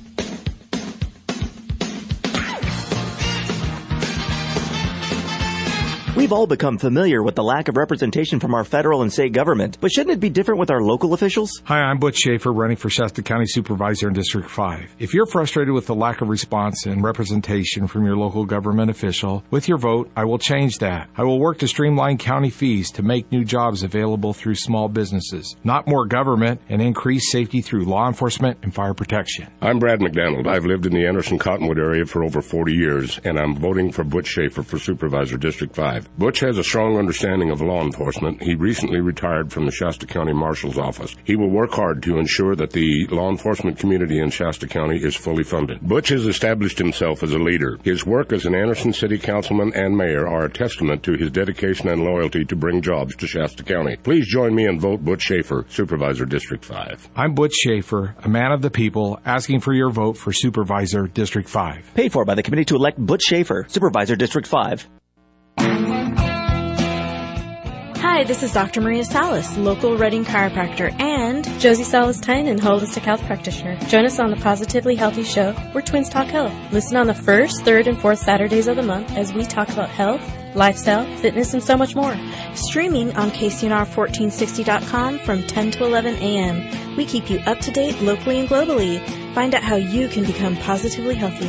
We've all become familiar with the lack of representation from our federal and state government, but shouldn't it be different with our local officials? Hi, I'm Butch Schaefer, running for Shasta County Supervisor in District five. If you're frustrated with the lack of response and representation from your local government official, with your vote, I will change that. I will work to streamline county fees to make new jobs available through small businesses, not more government, and increase safety through law enforcement and fire protection. I'm Brad McDonald. I've lived in the Anderson-Cottonwood area for over forty years, and I'm voting for Butch Schaefer for Supervisor District five. Butch has a strong understanding of law enforcement. He recently retired from the Shasta County Marshal's Office. He will work hard to ensure that the law enforcement community in Shasta County is fully funded. Butch has established himself as a leader. His work as an Anderson City Councilman and Mayor are a testament to his dedication and loyalty to bring jobs to Shasta County. Please join me and vote Butch Schaefer, Supervisor District five. I'm Butch Schaefer, a man of the people, asking for your vote for Supervisor District five. Paid for by the committee to elect Butch Schaefer, Supervisor District five. Hi, this is Doctor Maria Salas, local Redding chiropractor, and Josie Salas-Tynan, holistic health practitioner. Join us on the Positively Healthy Show, where twins talk health. Listen on the first, third, and fourth Saturdays of the month as we talk about health, lifestyle, fitness, and so much more. Streaming on K C N R fourteen sixty dot com from ten to eleven a.m. We keep you up to date locally and globally. Find out how you can become positively healthy.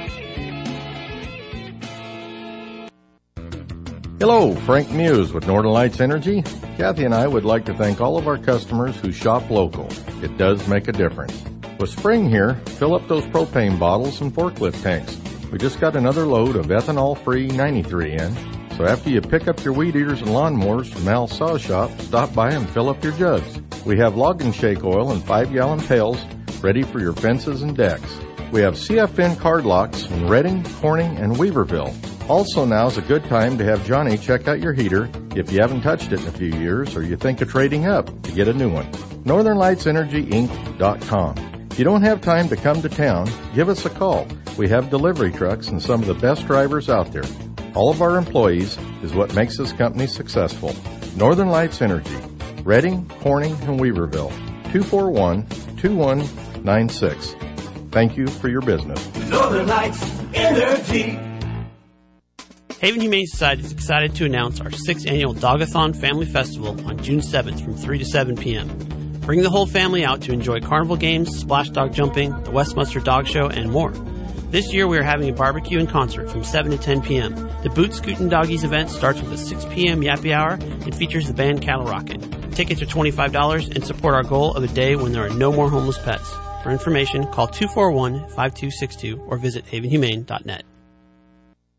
Hello, Frank Muse with Northern Lights Energy. Kathy and I would like to thank all of our customers who shop local. It does make a difference. With spring here, fill up those propane bottles and forklift tanks. We just got another load of ethanol-free ninety-three in, so after you pick up your weed eaters and lawnmowers from Al's Saw Shop, stop by and fill up your jugs. We have log and shake oil in five-gallon pails ready for your fences and decks. We have C F N card locks in Redding, Corning, and Weaverville. Also, now's a good time to have Johnny check out your heater if you haven't touched it in a few years or you think of trading up to get a new one. Northern Lights Energy Inc dot com. If you don't have time to come to town, give us a call. We have delivery trucks and some of the best drivers out there. All of our employees is what makes this company successful. Northern Lights Energy, Redding, Corning, and Weaverville, two four one, two one nine six. Thank you for your business. Northern Lights Energy. Haven Humane Society is excited to announce our sixth annual Dogathon Family Festival on June seventh from three to seven p.m. Bring the whole family out to enjoy carnival games, splash dog jumping, the Westminster Dog Show, and more. This year we are having a barbecue and concert from seven to ten p.m. The Boot Scootin' Doggies event starts with a six p.m. Yappy Hour and features the band Cattle Rocket. Tickets are twenty-five dollars and support our goal of a day when there are no more homeless pets. For information, call two four one, five two six two or visit haven humane dot net.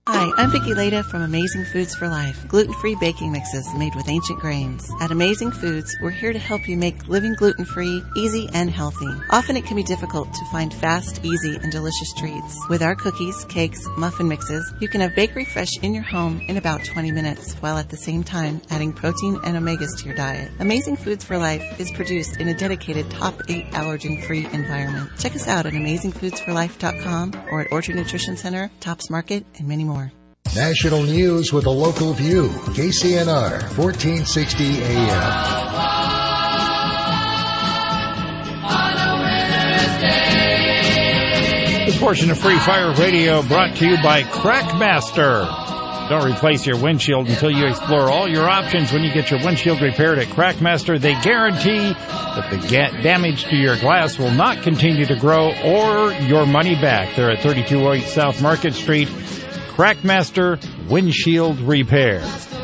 Hi, I'm Vicki Leda from Amazing Foods for Life, gluten-free baking mixes made with ancient grains. At Amazing Foods, we're here to help you make living gluten-free, easy, and healthy. Often it can be difficult to find fast, easy, and delicious treats. With our cookies, cakes, muffin mixes, you can have bakery fresh in your home in about twenty minutes, while at the same time adding protein and omegas to your diet. Amazing Foods for Life is produced in a dedicated top eight allergen-free environment. Check us out at amazing foods for life dot com or at Orchard Nutrition Center, Tops Market, and many more. National news with a local view. K C N R, fourteen sixty A M. This portion of Free Fire Radio brought to you by Crackmaster. Don't replace your windshield until you explore all your options when you get your windshield repaired at Crackmaster. They guarantee that the ga- damage to your glass will not continue to grow or your money back. They're at thirty-two oh eight South Market Street. Crackmaster Windshield Repair.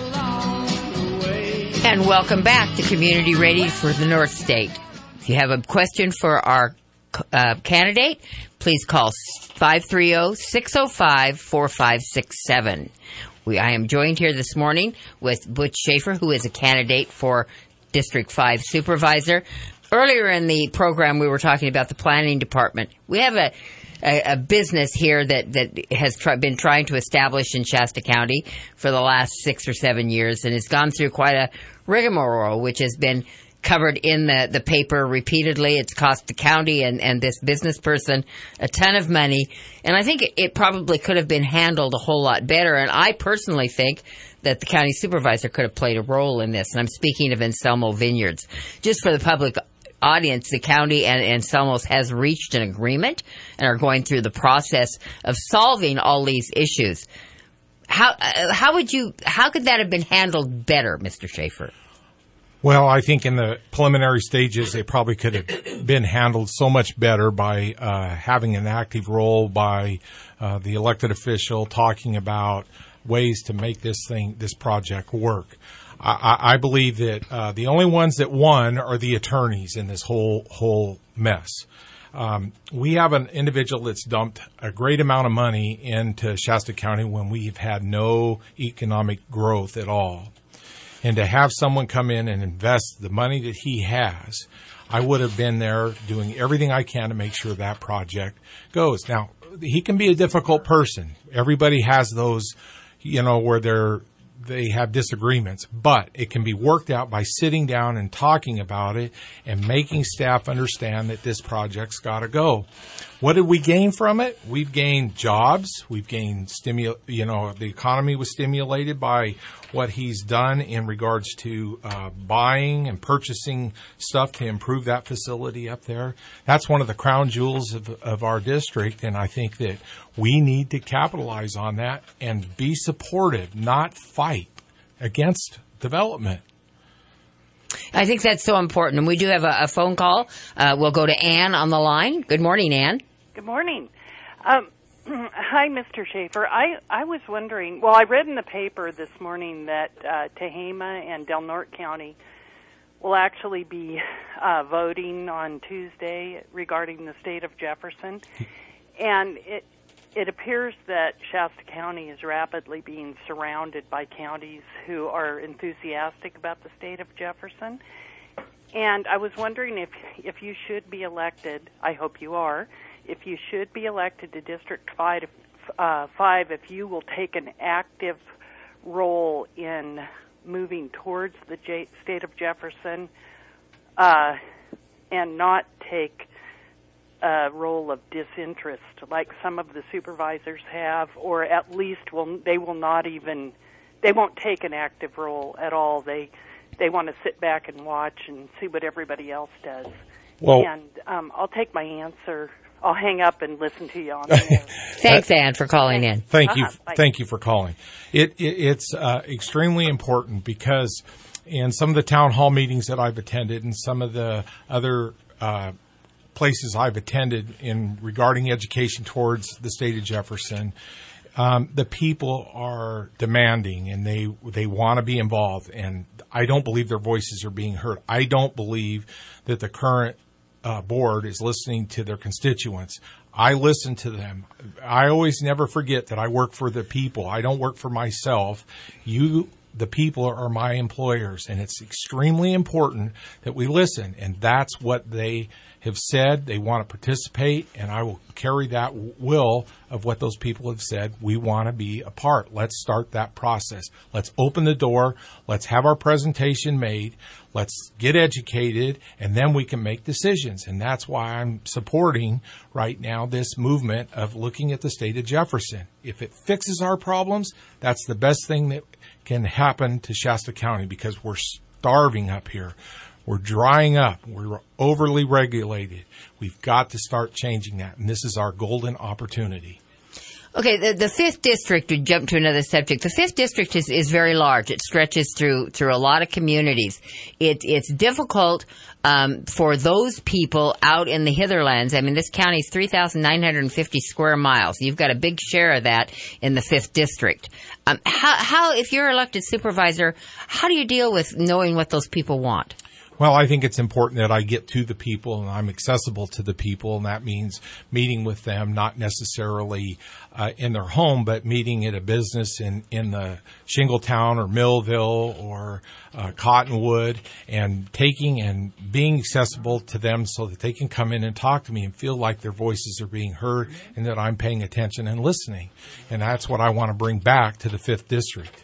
And welcome back to Community Radio for the North State. If you have a question for our uh, candidate, please call five three zero, six zero five, four five six seven. We, I am joined here this morning with Butch Schaefer, who is a candidate for District five Supervisor. Earlier in the program, we were talking about the planning department. We have a A, a business here that, that has try, been trying to establish in Shasta County for the last six or seven years and has gone through quite a rigmarole, which has been covered in the, the paper repeatedly. It's cost the county and, and this business person a ton of money. And I think it, it probably could have been handled a whole lot better. And I personally think that the county supervisor could have played a role in this. And I'm speaking of Anselmo Vineyards. Just for the public audience, the county and Anselmo's has reached an agreement and are going through the process of solving all these issues. How uh, how would you how could that have been handled better, Mister Schaefer? Well, I think in the preliminary stages, it probably could have been handled so much better by uh, having an active role by uh, the elected official talking about ways to make this thing, this project work. I, I believe that uh, the only ones that won are the attorneys in this whole whole mess. Um, we have an individual that's dumped a great amount of money into Shasta County when we've had no economic growth at all. And to have someone come in and invest the money that he has, I would have been there doing everything I can to make sure that project goes. Now, he can be a difficult person. Everybody has those, you know, where they're they have disagreements, but it can be worked out by sitting down and talking about it and making staff understand that this project's got to go. What did we gain from it? We've gained jobs. We've gained stimu- you know, the economy was stimulated by what he's done in regards to uh, buying and purchasing stuff to improve that facility up there. That's one of the crown jewels of, of our district, and I think that we need to capitalize on that and be supportive, not fight against development. I think that's so important. And we do have a, a phone call. Uh, we'll go to Ann on the line. Good morning, Ann. Good morning. Um, hi, Mister Schaefer. I, I was wondering, well, I read in the paper this morning that uh, Tehama and Del Norte County will actually be uh, voting on Tuesday regarding the state of Jefferson. And it It appears that Shasta County is rapidly being surrounded by counties who are enthusiastic about the state of Jefferson. And I was wondering if if you should be elected, I hope you are, if you should be elected to District five, uh, five if you will take an active role in moving towards the J- state of Jefferson uh, and not take a role of disinterest like some of the supervisors have, or at least will they will not even they won't take an active role at all. They they want to sit back and watch and see what everybody else does. Well, and um, I'll take my answer. I'll hang up and listen to you on the air. Thanks, Ann, for calling in. Thank you. Uh-huh. Thank you for calling. It, it it's uh, extremely important because in some of the town hall meetings that I've attended and some of the other uh, places I've attended in regarding education towards the state of Jefferson, um, the people are demanding and they they want to be involved, and I don't believe their voices are being heard. I don't believe that the current uh, board is listening to their constituents. I listen to them. I always never forget that I work for the people. I don't work for myself. You, the people, are my employers, and it's extremely important that we listen. And that's what they have said. They want to participate, and I will carry that will of what those people have said. We want to be a part. Let's start that process. Let's open the door. Let's have our presentation made. Let's get educated, and then we can make decisions. And that's why I'm supporting right now this movement of looking at the state of Jefferson. If it fixes our problems, that's the best thing that can happen to Shasta County, because we're starving up here. We're drying up. We're overly regulated. We've got to start changing that, and this is our golden opportunity. Okay, the, the fifth district, to jump to another subject, the fifth district is, is very large. It stretches through through a lot of communities. It, it's difficult um, for those people out in the hitherlands. I mean, this county is three thousand nine hundred fifty square miles. You've got a big share of that in the fifth district. Um, how, how, if you're elected supervisor, how do you deal with knowing what those people want? Well, I think it's important that I get to the people and I'm accessible to the people, and that means meeting with them, not necessarily uh, in their home, but meeting at a business in, in the Shingletown or Millville or uh, Cottonwood, and taking and being accessible to them so that they can come in and talk to me and feel like their voices are being heard and that I'm paying attention and listening. And that's what I want to bring back to the fifth district.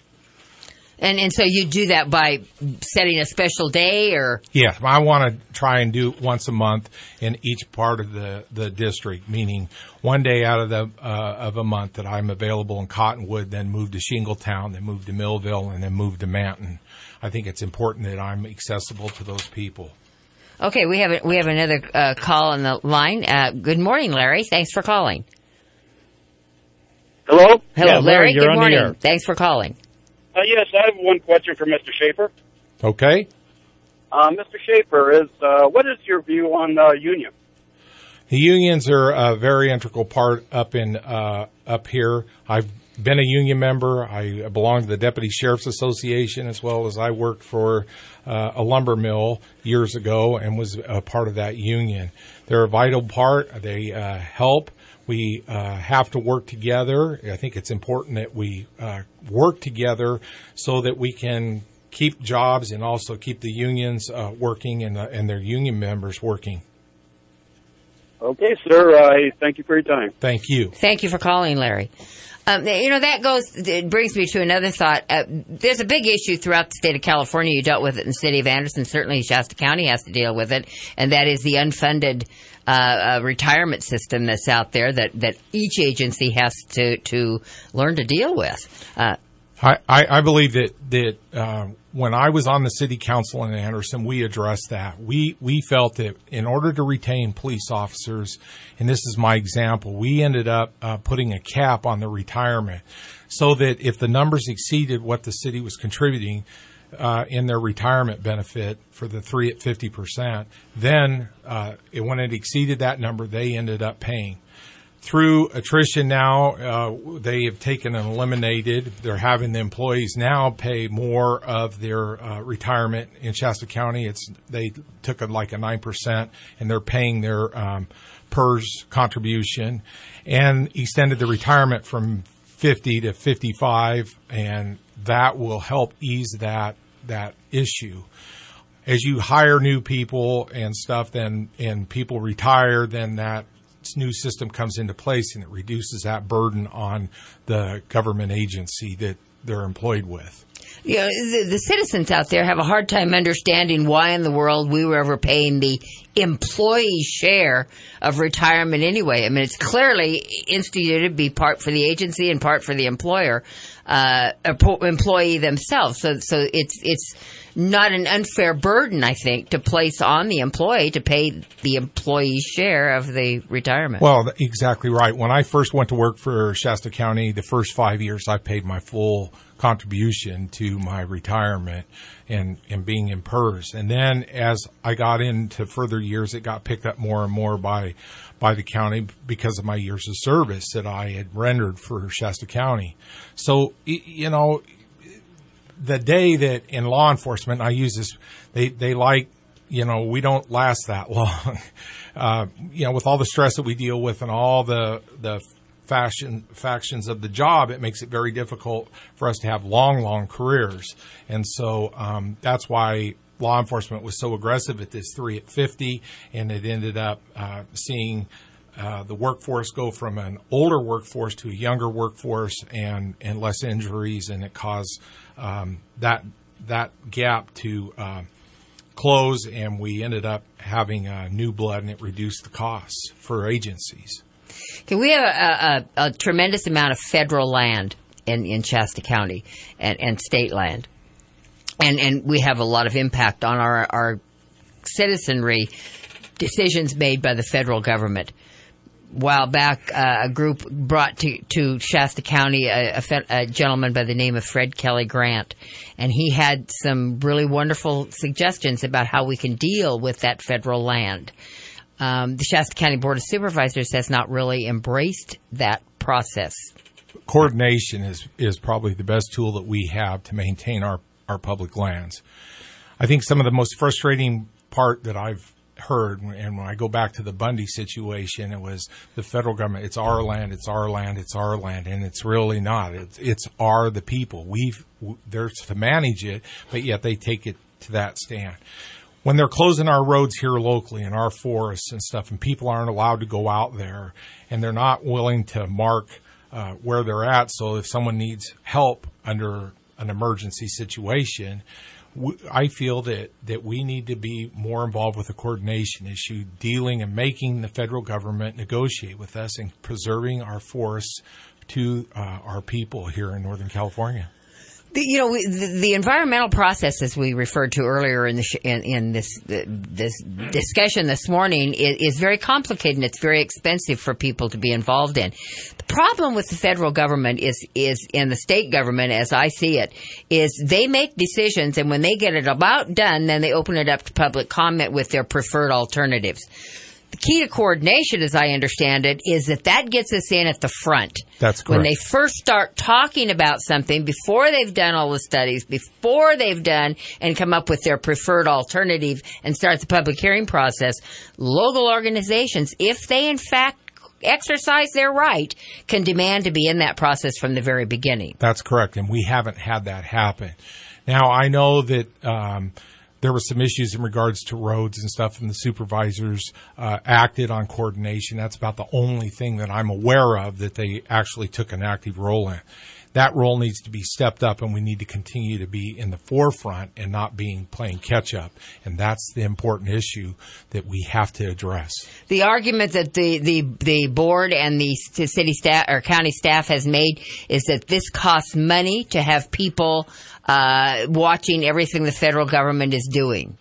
And and so you do that by setting a special day, or? Yeah, I want to try and do it once a month in each part of the, the district, meaning one day out of the uh, of a month that I'm available in Cottonwood, then move to Shingletown, then move to Millville, and then move to Manton. I think it's important that I'm accessible to those people. Okay, we have a, we have another uh, call on the line. Uh, good morning, Larry. Thanks for calling. Hello? Hello, Yeah, Larry. Larry, you're good on the morning. air. Thanks for calling. Uh, yes, I have one question for Mister Schaefer. Okay. Uh, Mister Schaefer, is uh, what is your view on uh, union? The unions are a very integral part up in uh, up here. I've been a union member. I belong to the Deputy Sheriff's Association, as well as I worked for uh, a lumber mill years ago and was a part of that union. They're a vital part. They uh, help. We uh, have to work together. I think it's important that we uh, work together so that we can keep jobs and also keep the unions uh, working and, uh, and their union members working. Okay, sir. I thank you for your time. Thank you. Thank you for calling, Larry. Um, you know, that goes, it brings me to another thought. Uh, there's a big issue throughout the state of California. You dealt with it in the city of Anderson. Certainly Shasta County has to deal with it. And that is the unfunded uh, uh, retirement system that's out there that, that each agency has to, to learn to deal with. Uh, I, I, I believe that, that uh, when I was on the city council in Anderson, we addressed that. We we felt that in order to retain police officers, and this is my example, we ended up uh, putting a cap on the retirement so that if the numbers exceeded what the city was contributing uh, in their retirement benefit for the three at fifty percent, then uh, it, when it exceeded that number, they ended up paying. Through attrition now, uh, they have taken and eliminated. They're having the employees now pay more of their uh, retirement in Shasta County. It's they took a, like a nine percent, and they're paying their um, P E R S contribution, and extended the retirement from fifty to fifty-five, and that will help ease that that issue. As you hire new people and stuff, then and people retire, then that new system comes into place, and it reduces that burden on the government agency that they're employed with. You know, the, the citizens out there have a hard time understanding why in the world we were ever paying the employee share of retirement anyway. I mean, it's clearly instituted to be part for the agency and part for the employer, uh, employee themselves. So, so it's it's not an unfair burden, I think, to place on the employee to pay the employee's share of the retirement. Well, exactly right. When I first went to work for Shasta County, the first five years I paid my full contribution to my retirement and, and being in P E R S. And then as I got into further years, it got picked up more and more by by the county because of my years of service that I had rendered for Shasta County. So, you know, the day that in law enforcement, I use this, they, they like you know, we don't last that long. Uh, you know, with all the stress that we deal with and all the, the fashion, factions of the job, it makes it very difficult for us to have long, long careers. And so, um, that's why law enforcement was so aggressive at this three at fifty, and it ended up, uh, seeing, uh, the workforce go from an older workforce to a younger workforce and, and less injuries, and it caused, um, that, that gap to, uh, close, and we ended up having uh, new blood, and it reduced the costs for agencies. Okay, we have a, a, a tremendous amount of federal land in, in Shasta County and, and state land, and and we have a lot of impact on our, our citizenry, decisions made by the federal government. A while back, uh, a group brought to, to Shasta County a, a, fe- a gentleman by the name of Fred Kelly Grant, and he had some really wonderful suggestions about how we can deal with that federal land. Um, the Shasta County Board of Supervisors has not really embraced that process. Coordination is, is probably the best tool that we have to maintain our, our public lands. I think some of the most frustrating part that I've heard, and when I go back to the Bundy situation, it was the federal government. It's our land. It's our land. It's our land, and it's really not. It's it's our the people. We've they're to manage it, but yet they take it to that stand. When they're closing our roads here locally and our forests and stuff, and people aren't allowed to go out there, and they're not willing to mark uh, where they're at, so if someone needs help under an emergency situation, I feel that, that we need to be more involved with the coordination issue, dealing and making the federal government negotiate with us and preserving our forests to uh, our people here in Northern California. The, you know, the, the environmental process, as we referred to earlier in, the sh- in, in this this discussion this morning, is, is very complicated, and it's very expensive for people to be involved in. The problem with the federal government is, is in the state government, as I see it, is they make decisions, and when they get it about done, then they open it up to public comment with their preferred alternatives. The key to coordination, as I understand it, is that that gets us in at the front. That's correct. When they first start talking about something, before they've done all the studies, before they've done and come up with their preferred alternative and start the public hearing process, local organizations, if they in fact exercise their right, can demand to be in that process from the very beginning. That's correct, and we haven't had that happen. Now, I know that um, there were some issues in regards to roads and stuff, and the supervisors uh, acted on coordination. That's about the only thing that I'm aware of that they actually took an active role in. That role needs to be stepped up, and we need to continue to be in the forefront and not being playing catch-up. And that's the important issue that we have to address. The argument that the, the, the board and the city staff or county staff has made is that this costs money to have people uh, watching everything the federal government is doing.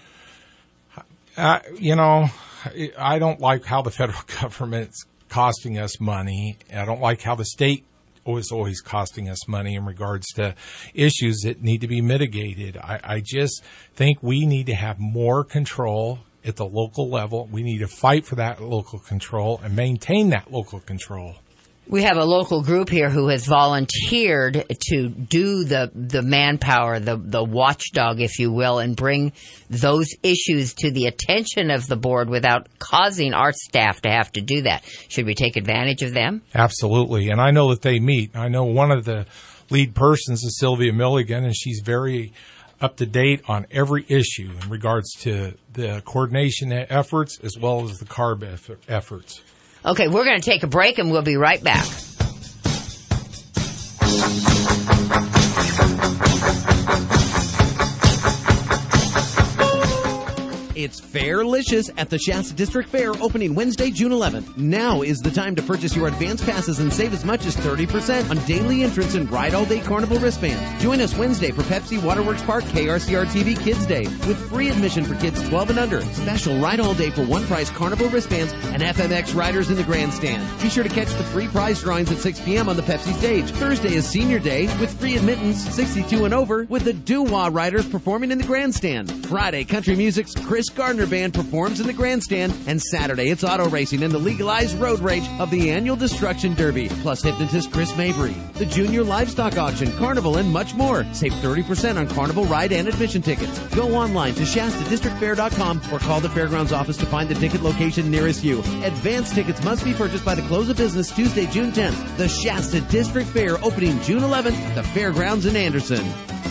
Uh, you know, I don't like how the federal government's costing us money. I don't like how the state was always costing us money in regards to issues that need to be mitigated. I, I just think we need to have more control at the local level. We need to fight for that local control and maintain that local control. We have a local group here who has volunteered to do the, the manpower, the, the watchdog, if you will, and bring those issues to the attention of the board without causing our staff to have to do that. Should we take advantage of them? Absolutely. And I know that they meet. I know one of the lead persons is Sylvia Milligan, and she's very up to date on every issue in regards to the coordination efforts as well as the CARB effort, efforts. Okay, we're going to take a break, and we'll be right back. It's Fairlicious at the Shasta District Fair, opening Wednesday, June eleventh. Now is the time to purchase your advance passes and save as much as thirty percent on daily entrance and Ride All Day Carnival wristbands. Join us Wednesday for Pepsi Waterworks Park K R C R T V Kids Day with free admission for kids twelve and under. Special Ride All Day for one price Carnival wristbands and F M X riders in the grandstand. Be sure to catch the free prize drawings at six p.m. on the Pepsi stage. Thursday is Senior Day with free admittance sixty-two and over with the Doo-Wah riders performing in the grandstand. Friday, country music's Chris Gardner Band performs in the grandstand. And Saturday, it's auto racing and the legalized road rage of the annual Destruction Derby, plus hypnotist Chris Mabry, the Junior Livestock Auction, Carnival, and much more. Save thirty percent on Carnival ride and admission tickets. Go online to Shasta District Fair dot com or call the Fairgrounds office to find the ticket location nearest you. Advance tickets must be purchased by the close of business Tuesday, June tenth. The Shasta District Fair opening June eleventh, the Fairgrounds in Anderson.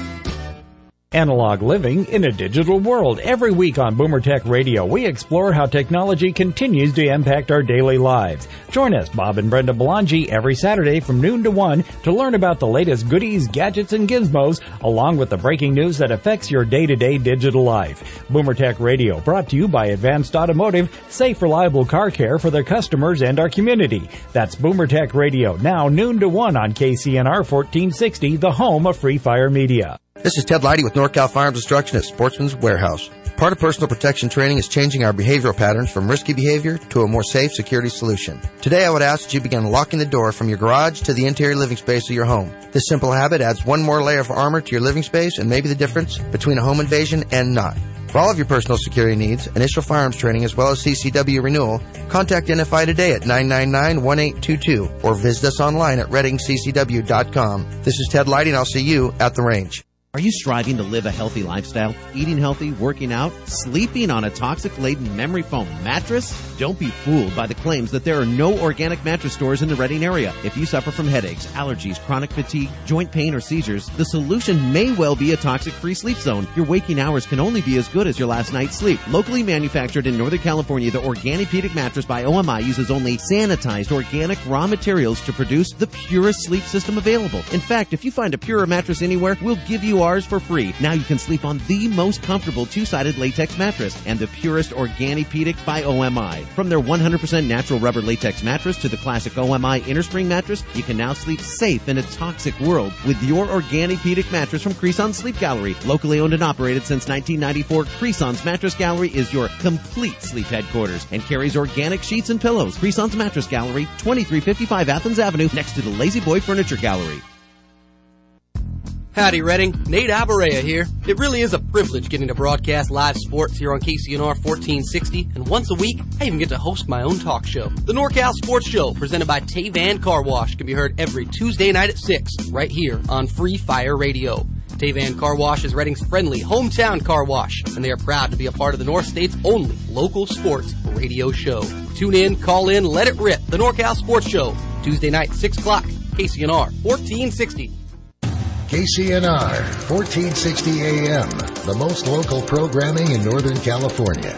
Analog living in a digital world. Every week on Boomer Tech Radio, we explore how technology continues to impact our daily lives. Join us, Bob and Brenda Belangi, every Saturday from noon to one to learn about the latest goodies, gadgets, and gizmos, along with the breaking news that affects your day-to-day digital life. Boomer Tech Radio, brought to you by Advanced Automotive, safe, reliable car care for their customers and our community. That's Boomer Tech Radio, now noon to one on K C N R fourteen sixty, the home of Free Fire Media. This is Ted Leidy with NorCal Firearms Instruction at Sportsman's Warehouse. Part of personal protection training is changing our behavioral patterns from risky behavior to a more safe security solution. Today I would ask that you begin locking the door from your garage to the interior living space of your home. This simple habit adds one more layer of armor to your living space and may be the difference between a home invasion and not. For all of your personal security needs, initial firearms training, as well as C C W renewal, contact N F I today at nine nine nine, one eight two two or visit us online at reading c c w dot com. This is Ted Leidy, and I'll see you at the range. Are you striving to live a healthy lifestyle? Eating healthy, working out, sleeping on a toxic-laden memory foam mattress? Don't be fooled by the claims that there are no organic mattress stores in the Reading area. If you suffer from headaches, allergies, chronic fatigue, joint pain, or seizures, the solution may well be a toxic-free sleep zone. Your waking hours can only be as good as your last night's sleep. Locally manufactured in Northern California, the Organipedic mattress by O M I uses only sanitized organic raw materials to produce the purest sleep system available. In fact, if you find a purer mattress anywhere, we'll give you ours for free. Now you can sleep on the most comfortable two-sided latex mattress and the purest Organipedic by O M I. From their one hundred percent natural rubber latex mattress to the classic O M I innerspring mattress, you can now sleep safe in a toxic world with your Organipedic mattress from Creson's Sleep Gallery. Locally owned and operated since nineteen ninety-four, Creson's Mattress Gallery is your complete sleep headquarters and carries organic sheets and pillows. Creson's Mattress Gallery, twenty-three fifty-five Athens Avenue, next to the Lazy Boy Furniture Gallery. Howdy, Reading. Nate Abarea here. It really is a privilege getting to broadcast live sports here on K C N R fourteen sixty, and once a week, I even get to host my own talk show. The NorCal Sports Show, presented by Tavan Car Wash, can be heard every Tuesday night at six, right here on Free Fire Radio. Tavan Car Wash is Reading's friendly hometown car wash, and they are proud to be a part of the North State's only local sports radio show. Tune in, call in, let it rip. The NorCal Sports Show, Tuesday night, six o'clock, K C N R fourteen sixty. K C N R fourteen sixty A M, the most local programming in Northern California.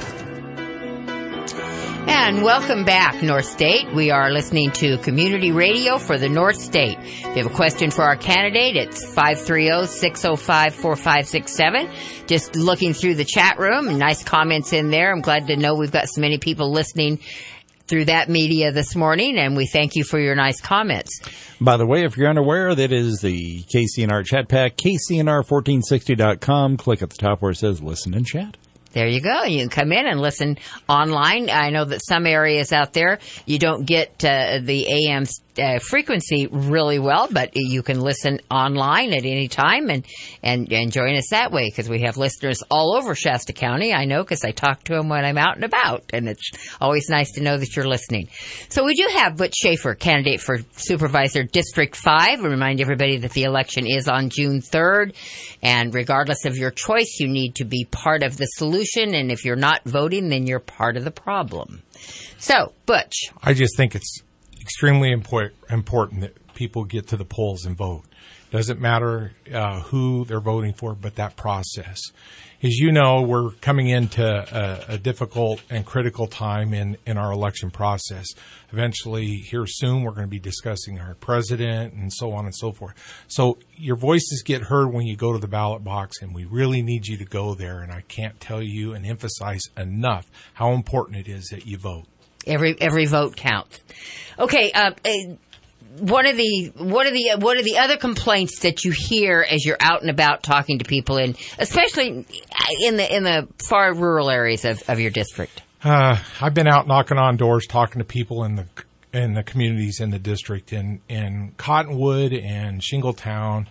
And welcome back, North State. We are listening to Community Radio for the North State. If you have a question for our candidate, it's five three zero, six zero five, four five six seven. Just looking through the chat room, nice comments in there. I'm glad to know we've got so many people listening through that media this morning, and we thank you for your nice comments. By the way, if you're unaware, that is the K C N R chat pack, K C N R fourteen sixty dot com. Click at the top where it says listen and chat. There you go. You can come in and listen online. I know that some areas out there, you don't get uh, the A M uh, frequency really well, but you can listen online at any time and, and, and join us that way, because we have listeners all over Shasta County. I know, because I talk to them when I'm out and about, and it's always nice to know that you're listening. So we do have Butch Schaefer, candidate for Supervisor District five. We remind everybody that the election is on June third, and regardless of your choice, you need to be part of the solution, and if you're not voting, then you're part of the problem. So, Butch. I just think it's extremely import, important that people get to the polls and vote. Doesn't matter uh, who they're voting for, but that process. As you know, we're coming into a, a difficult and critical time in, in our election process. Eventually, here soon, we're going to be discussing our president and so on and so forth. So your voices get heard when you go to the ballot box, and we really need you to go there. And I can't tell you and emphasize enough how important it is that you vote. Every every vote counts. Okay, uh, one of the one of the one of the other complaints that you hear as you're out and about talking to people, in especially in the in the far rural areas of, of your district. Uh, I've been out knocking on doors, talking to people in the in the communities in the district, in in Cottonwood and Shingletown,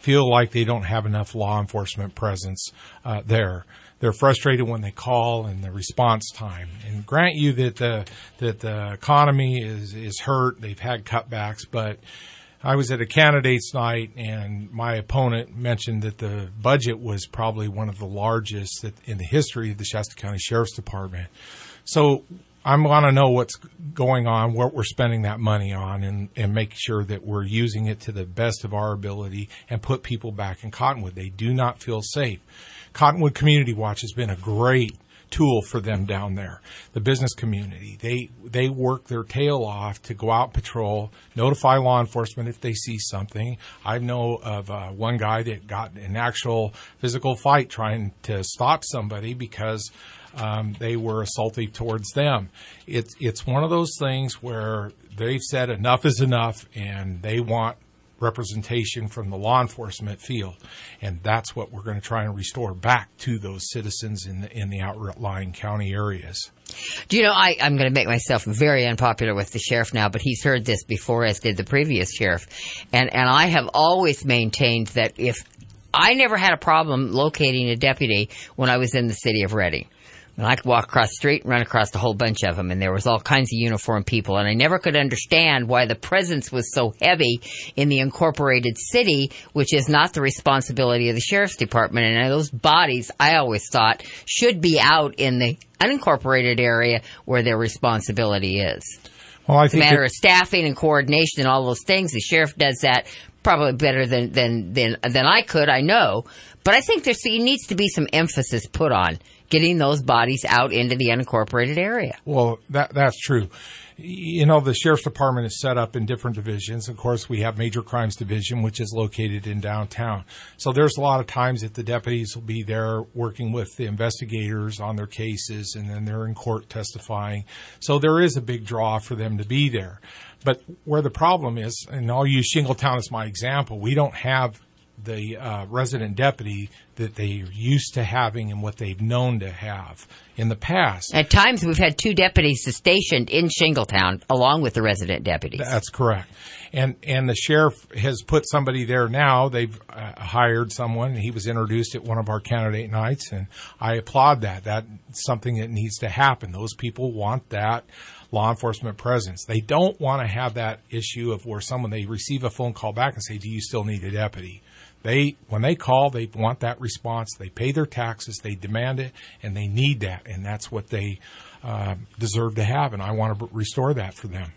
feel like they don't have enough law enforcement presence uh, there. They're frustrated when they call and the response time. And grant you that the that the economy is is hurt. They've had cutbacks, but I was at a candidates night, and my opponent mentioned that the budget was probably one of the largest that, in the history of the Shasta County Sheriff's Department. So I'm going to know what's going on, what we're spending that money on, and, and make sure that we're using it to the best of our ability and put people back in Cottonwood. They do not feel safe. Cottonwood Community Watch has been a great tool for them down there. The business community, they they work their tail off to go out patrol, notify law enforcement if they see something. I know of uh, one guy that got in an actual physical fight trying to stop somebody because um, they were assaultive towards them. It's it's one of those things where they've said enough is enough, and they want representation from the law enforcement field, and that's what we're going to try and restore back to those citizens in the in the outlying county areas. Do you know, I, I'm going to make myself very unpopular with the sheriff now, but he's heard this before, as did the previous sheriff, and and I have always maintained that if I never had a problem locating a deputy when I was in the city of Reading. And I could walk across the street and run across a whole bunch of them, and there was all kinds of uniformed people. And I never could understand why the presence was so heavy in the incorporated city, which is not the responsibility of the sheriff's department. And those bodies, I always thought, should be out in the unincorporated area where their responsibility is. Well, I it's think a matter it- of staffing and coordination and all those things. The sheriff does that probably better than than than, than I could, I know. But I think there needs to be some emphasis put on getting those bodies out into the unincorporated area. Well, that that's true. You know, the Sheriff's Department is set up in different divisions. Of course, we have Major Crimes Division, which is located in downtown. So there's a lot of times that the deputies will be there working with the investigators on their cases, and then they're in court testifying. So there is a big draw for them to be there. But where the problem is, and I'll use Shingletown as my example, we don't have the uh, resident deputy that they're used to having and what they've known to have in the past. At times, we've had two deputies stationed in Shingletown along with the resident deputies. That's correct. And and the sheriff has put somebody there now. They've uh, hired someone. He was introduced at one of our candidate nights, and I applaud that. That's something that needs to happen. Those people want that law enforcement presence. They don't want to have that issue of where someone, they receive a phone call back and say, do you still need a deputy? They, when they call, they want that response. They pay their taxes, they demand it, and they need that, and that's what they uh, deserve to have, and I want to restore that for them.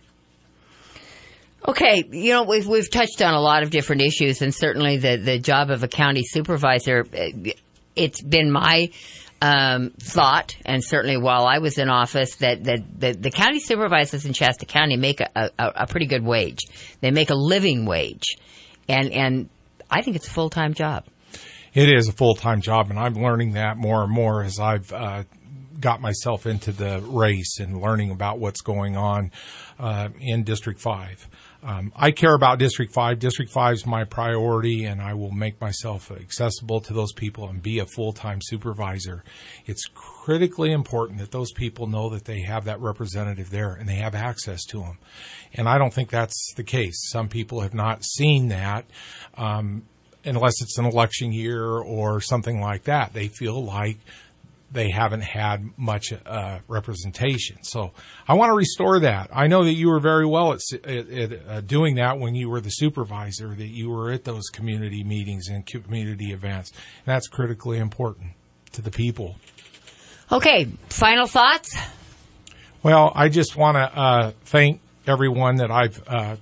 Okay, you know, we've we've touched on a lot of different issues, and certainly the, the job of a county supervisor, it's been my um, thought, and certainly while I was in office, that, that, that the county supervisors in Shasta County make a, a, a pretty good wage. They make a living wage, and and I think it's a full-time job. It is a full-time job, and I'm learning that more and more as I've uh, got myself into the race and learning about what's going on uh, in District five. Um, I care about District five. District five is my priority, and I will make myself accessible to those people and be a full-time supervisor. It's critically important that those people know that they have that representative there and they have access to them. And I don't think that's the case. Some people have not seen that, um, unless it's an election year or something like that. They feel like they haven't had much uh, representation. So I want to restore that. I know that you were very well at, at, at uh, doing that when you were the supervisor, that you were at those community meetings and community events. And that's critically important to the people. Okay, final thoughts? Well, I just want to uh, thank everyone that I've uh,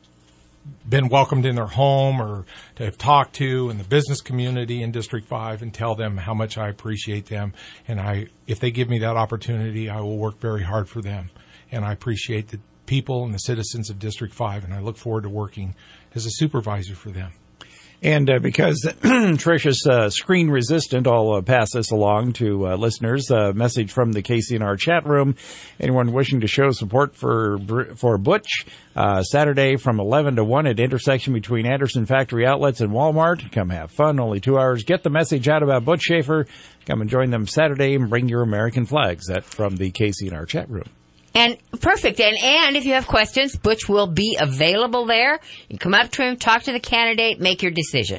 been welcomed in their home or to have talked to in the business community in District five, and tell them how much I appreciate them. And I, if they give me that opportunity, I will work very hard for them. And I appreciate the people and the citizens of District five, and I look forward to working as a supervisor for them. And uh, because Trish is uh, screen resistant, I'll uh, pass this along to uh, listeners. A uh, message from the K C N R chat room. Anyone wishing to show support for for Butch, uh, Saturday from eleven to one at intersection between Anderson Factory Outlets and Walmart. Come have fun. Only two hours. Get the message out about Butch Schaefer. Come and join them Saturday and bring your American flags. That from the K C N R chat room. And perfect. And, and if you have questions, Butch will be available there. You can come up to him, talk to the candidate, make your decision.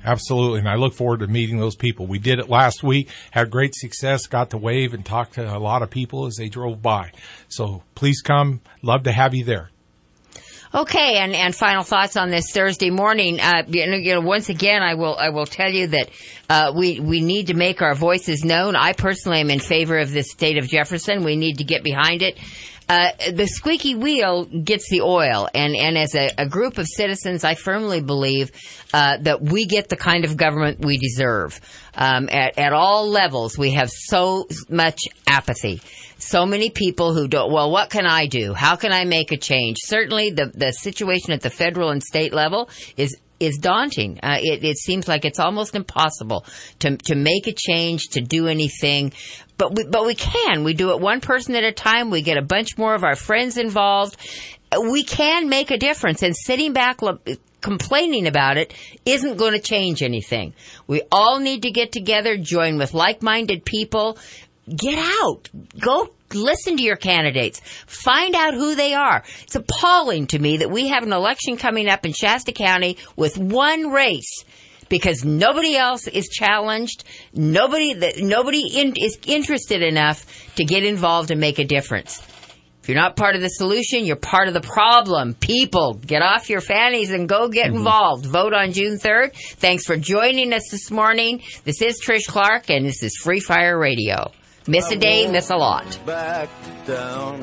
Absolutely, and I look forward to meeting those people. We did it last week, had great success, got to wave and talk to a lot of people as they drove by. So please come. Love to have you there. Okay, and, and final thoughts on this Thursday morning. Uh, you know, you know, once again, I will I will tell you that uh, we we need to make our voices known. I personally am in favor of the state of Jefferson. We need to get behind it. Uh, the squeaky wheel gets the oil, and, and as a, a group of citizens, I firmly believe uh, that we get the kind of government we deserve. Um, at, at all levels, we have so much apathy. So many people who don't, well, what can I do? How can I make a change? Certainly the, the situation at the federal and state level is is daunting. Uh, it, it seems like it's almost impossible to to make a change, to do anything. But we, but we can. We do it one person at a time. We get a bunch more of our friends involved. We can make a difference. And sitting back lo- complaining about it isn't going to change anything. We all need to get together, join with like-minded people. Get out. Go listen to your candidates. Find out who they are. It's appalling to me that we have an election coming up in Shasta County with one race because nobody else is challenged. Nobody nobody in, is interested enough to get involved and make a difference. If you're not part of the solution, you're part of the problem. People, get off your fannies and go get mm-hmm. involved. Vote on June third. Thanks for joining us this morning. This is Trish Clark, and this is Free Fire Radio. Miss a day, miss a lot. Back down.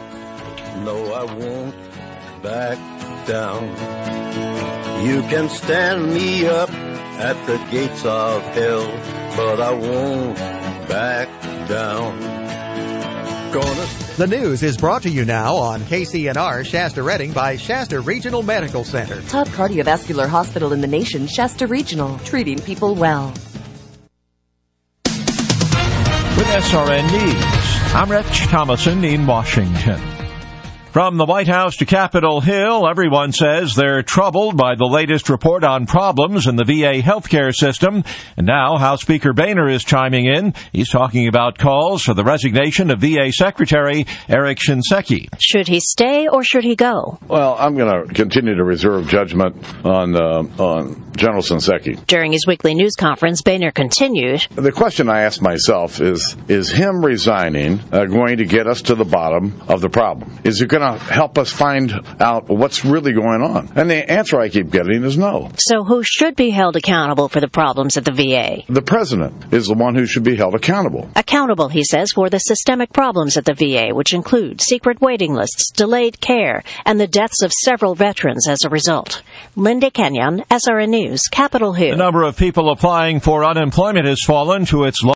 No, I won't back down. You can stand me up at the gates of hell, but I won't back down. Gonna The news is brought to you now on K C N R Shasta Redding by Shasta Regional Medical Center. Top cardiovascular hospital in the nation, Shasta Regional, treating people well. With S R N News, I'm Rich Thomason in Washington. From the White House to Capitol Hill, everyone says they're troubled by the latest report on problems in the V A healthcare system. And now House Speaker Boehner is chiming in. He's talking about calls for the resignation of V A Secretary Eric Shinseki. Should he stay or should he go? Well, I'm going to continue to reserve judgment on uh, on General Shinseki. During his weekly news conference, Boehner continued. The question I ask myself is, is him resigning uh, going to get us to the bottom of the problem? Is it going to help us find out what's really going on? And the answer I keep getting is no. So who should be held accountable for the problems at the V A? The president is the one who should be held accountable. Accountable, he says, for the systemic problems at the V A, which include secret waiting lists, delayed care, and the deaths of several veterans as a result. Linda Kenyon, S R N News, Capitol Hill. The number of people applying for unemployment has fallen to its lowest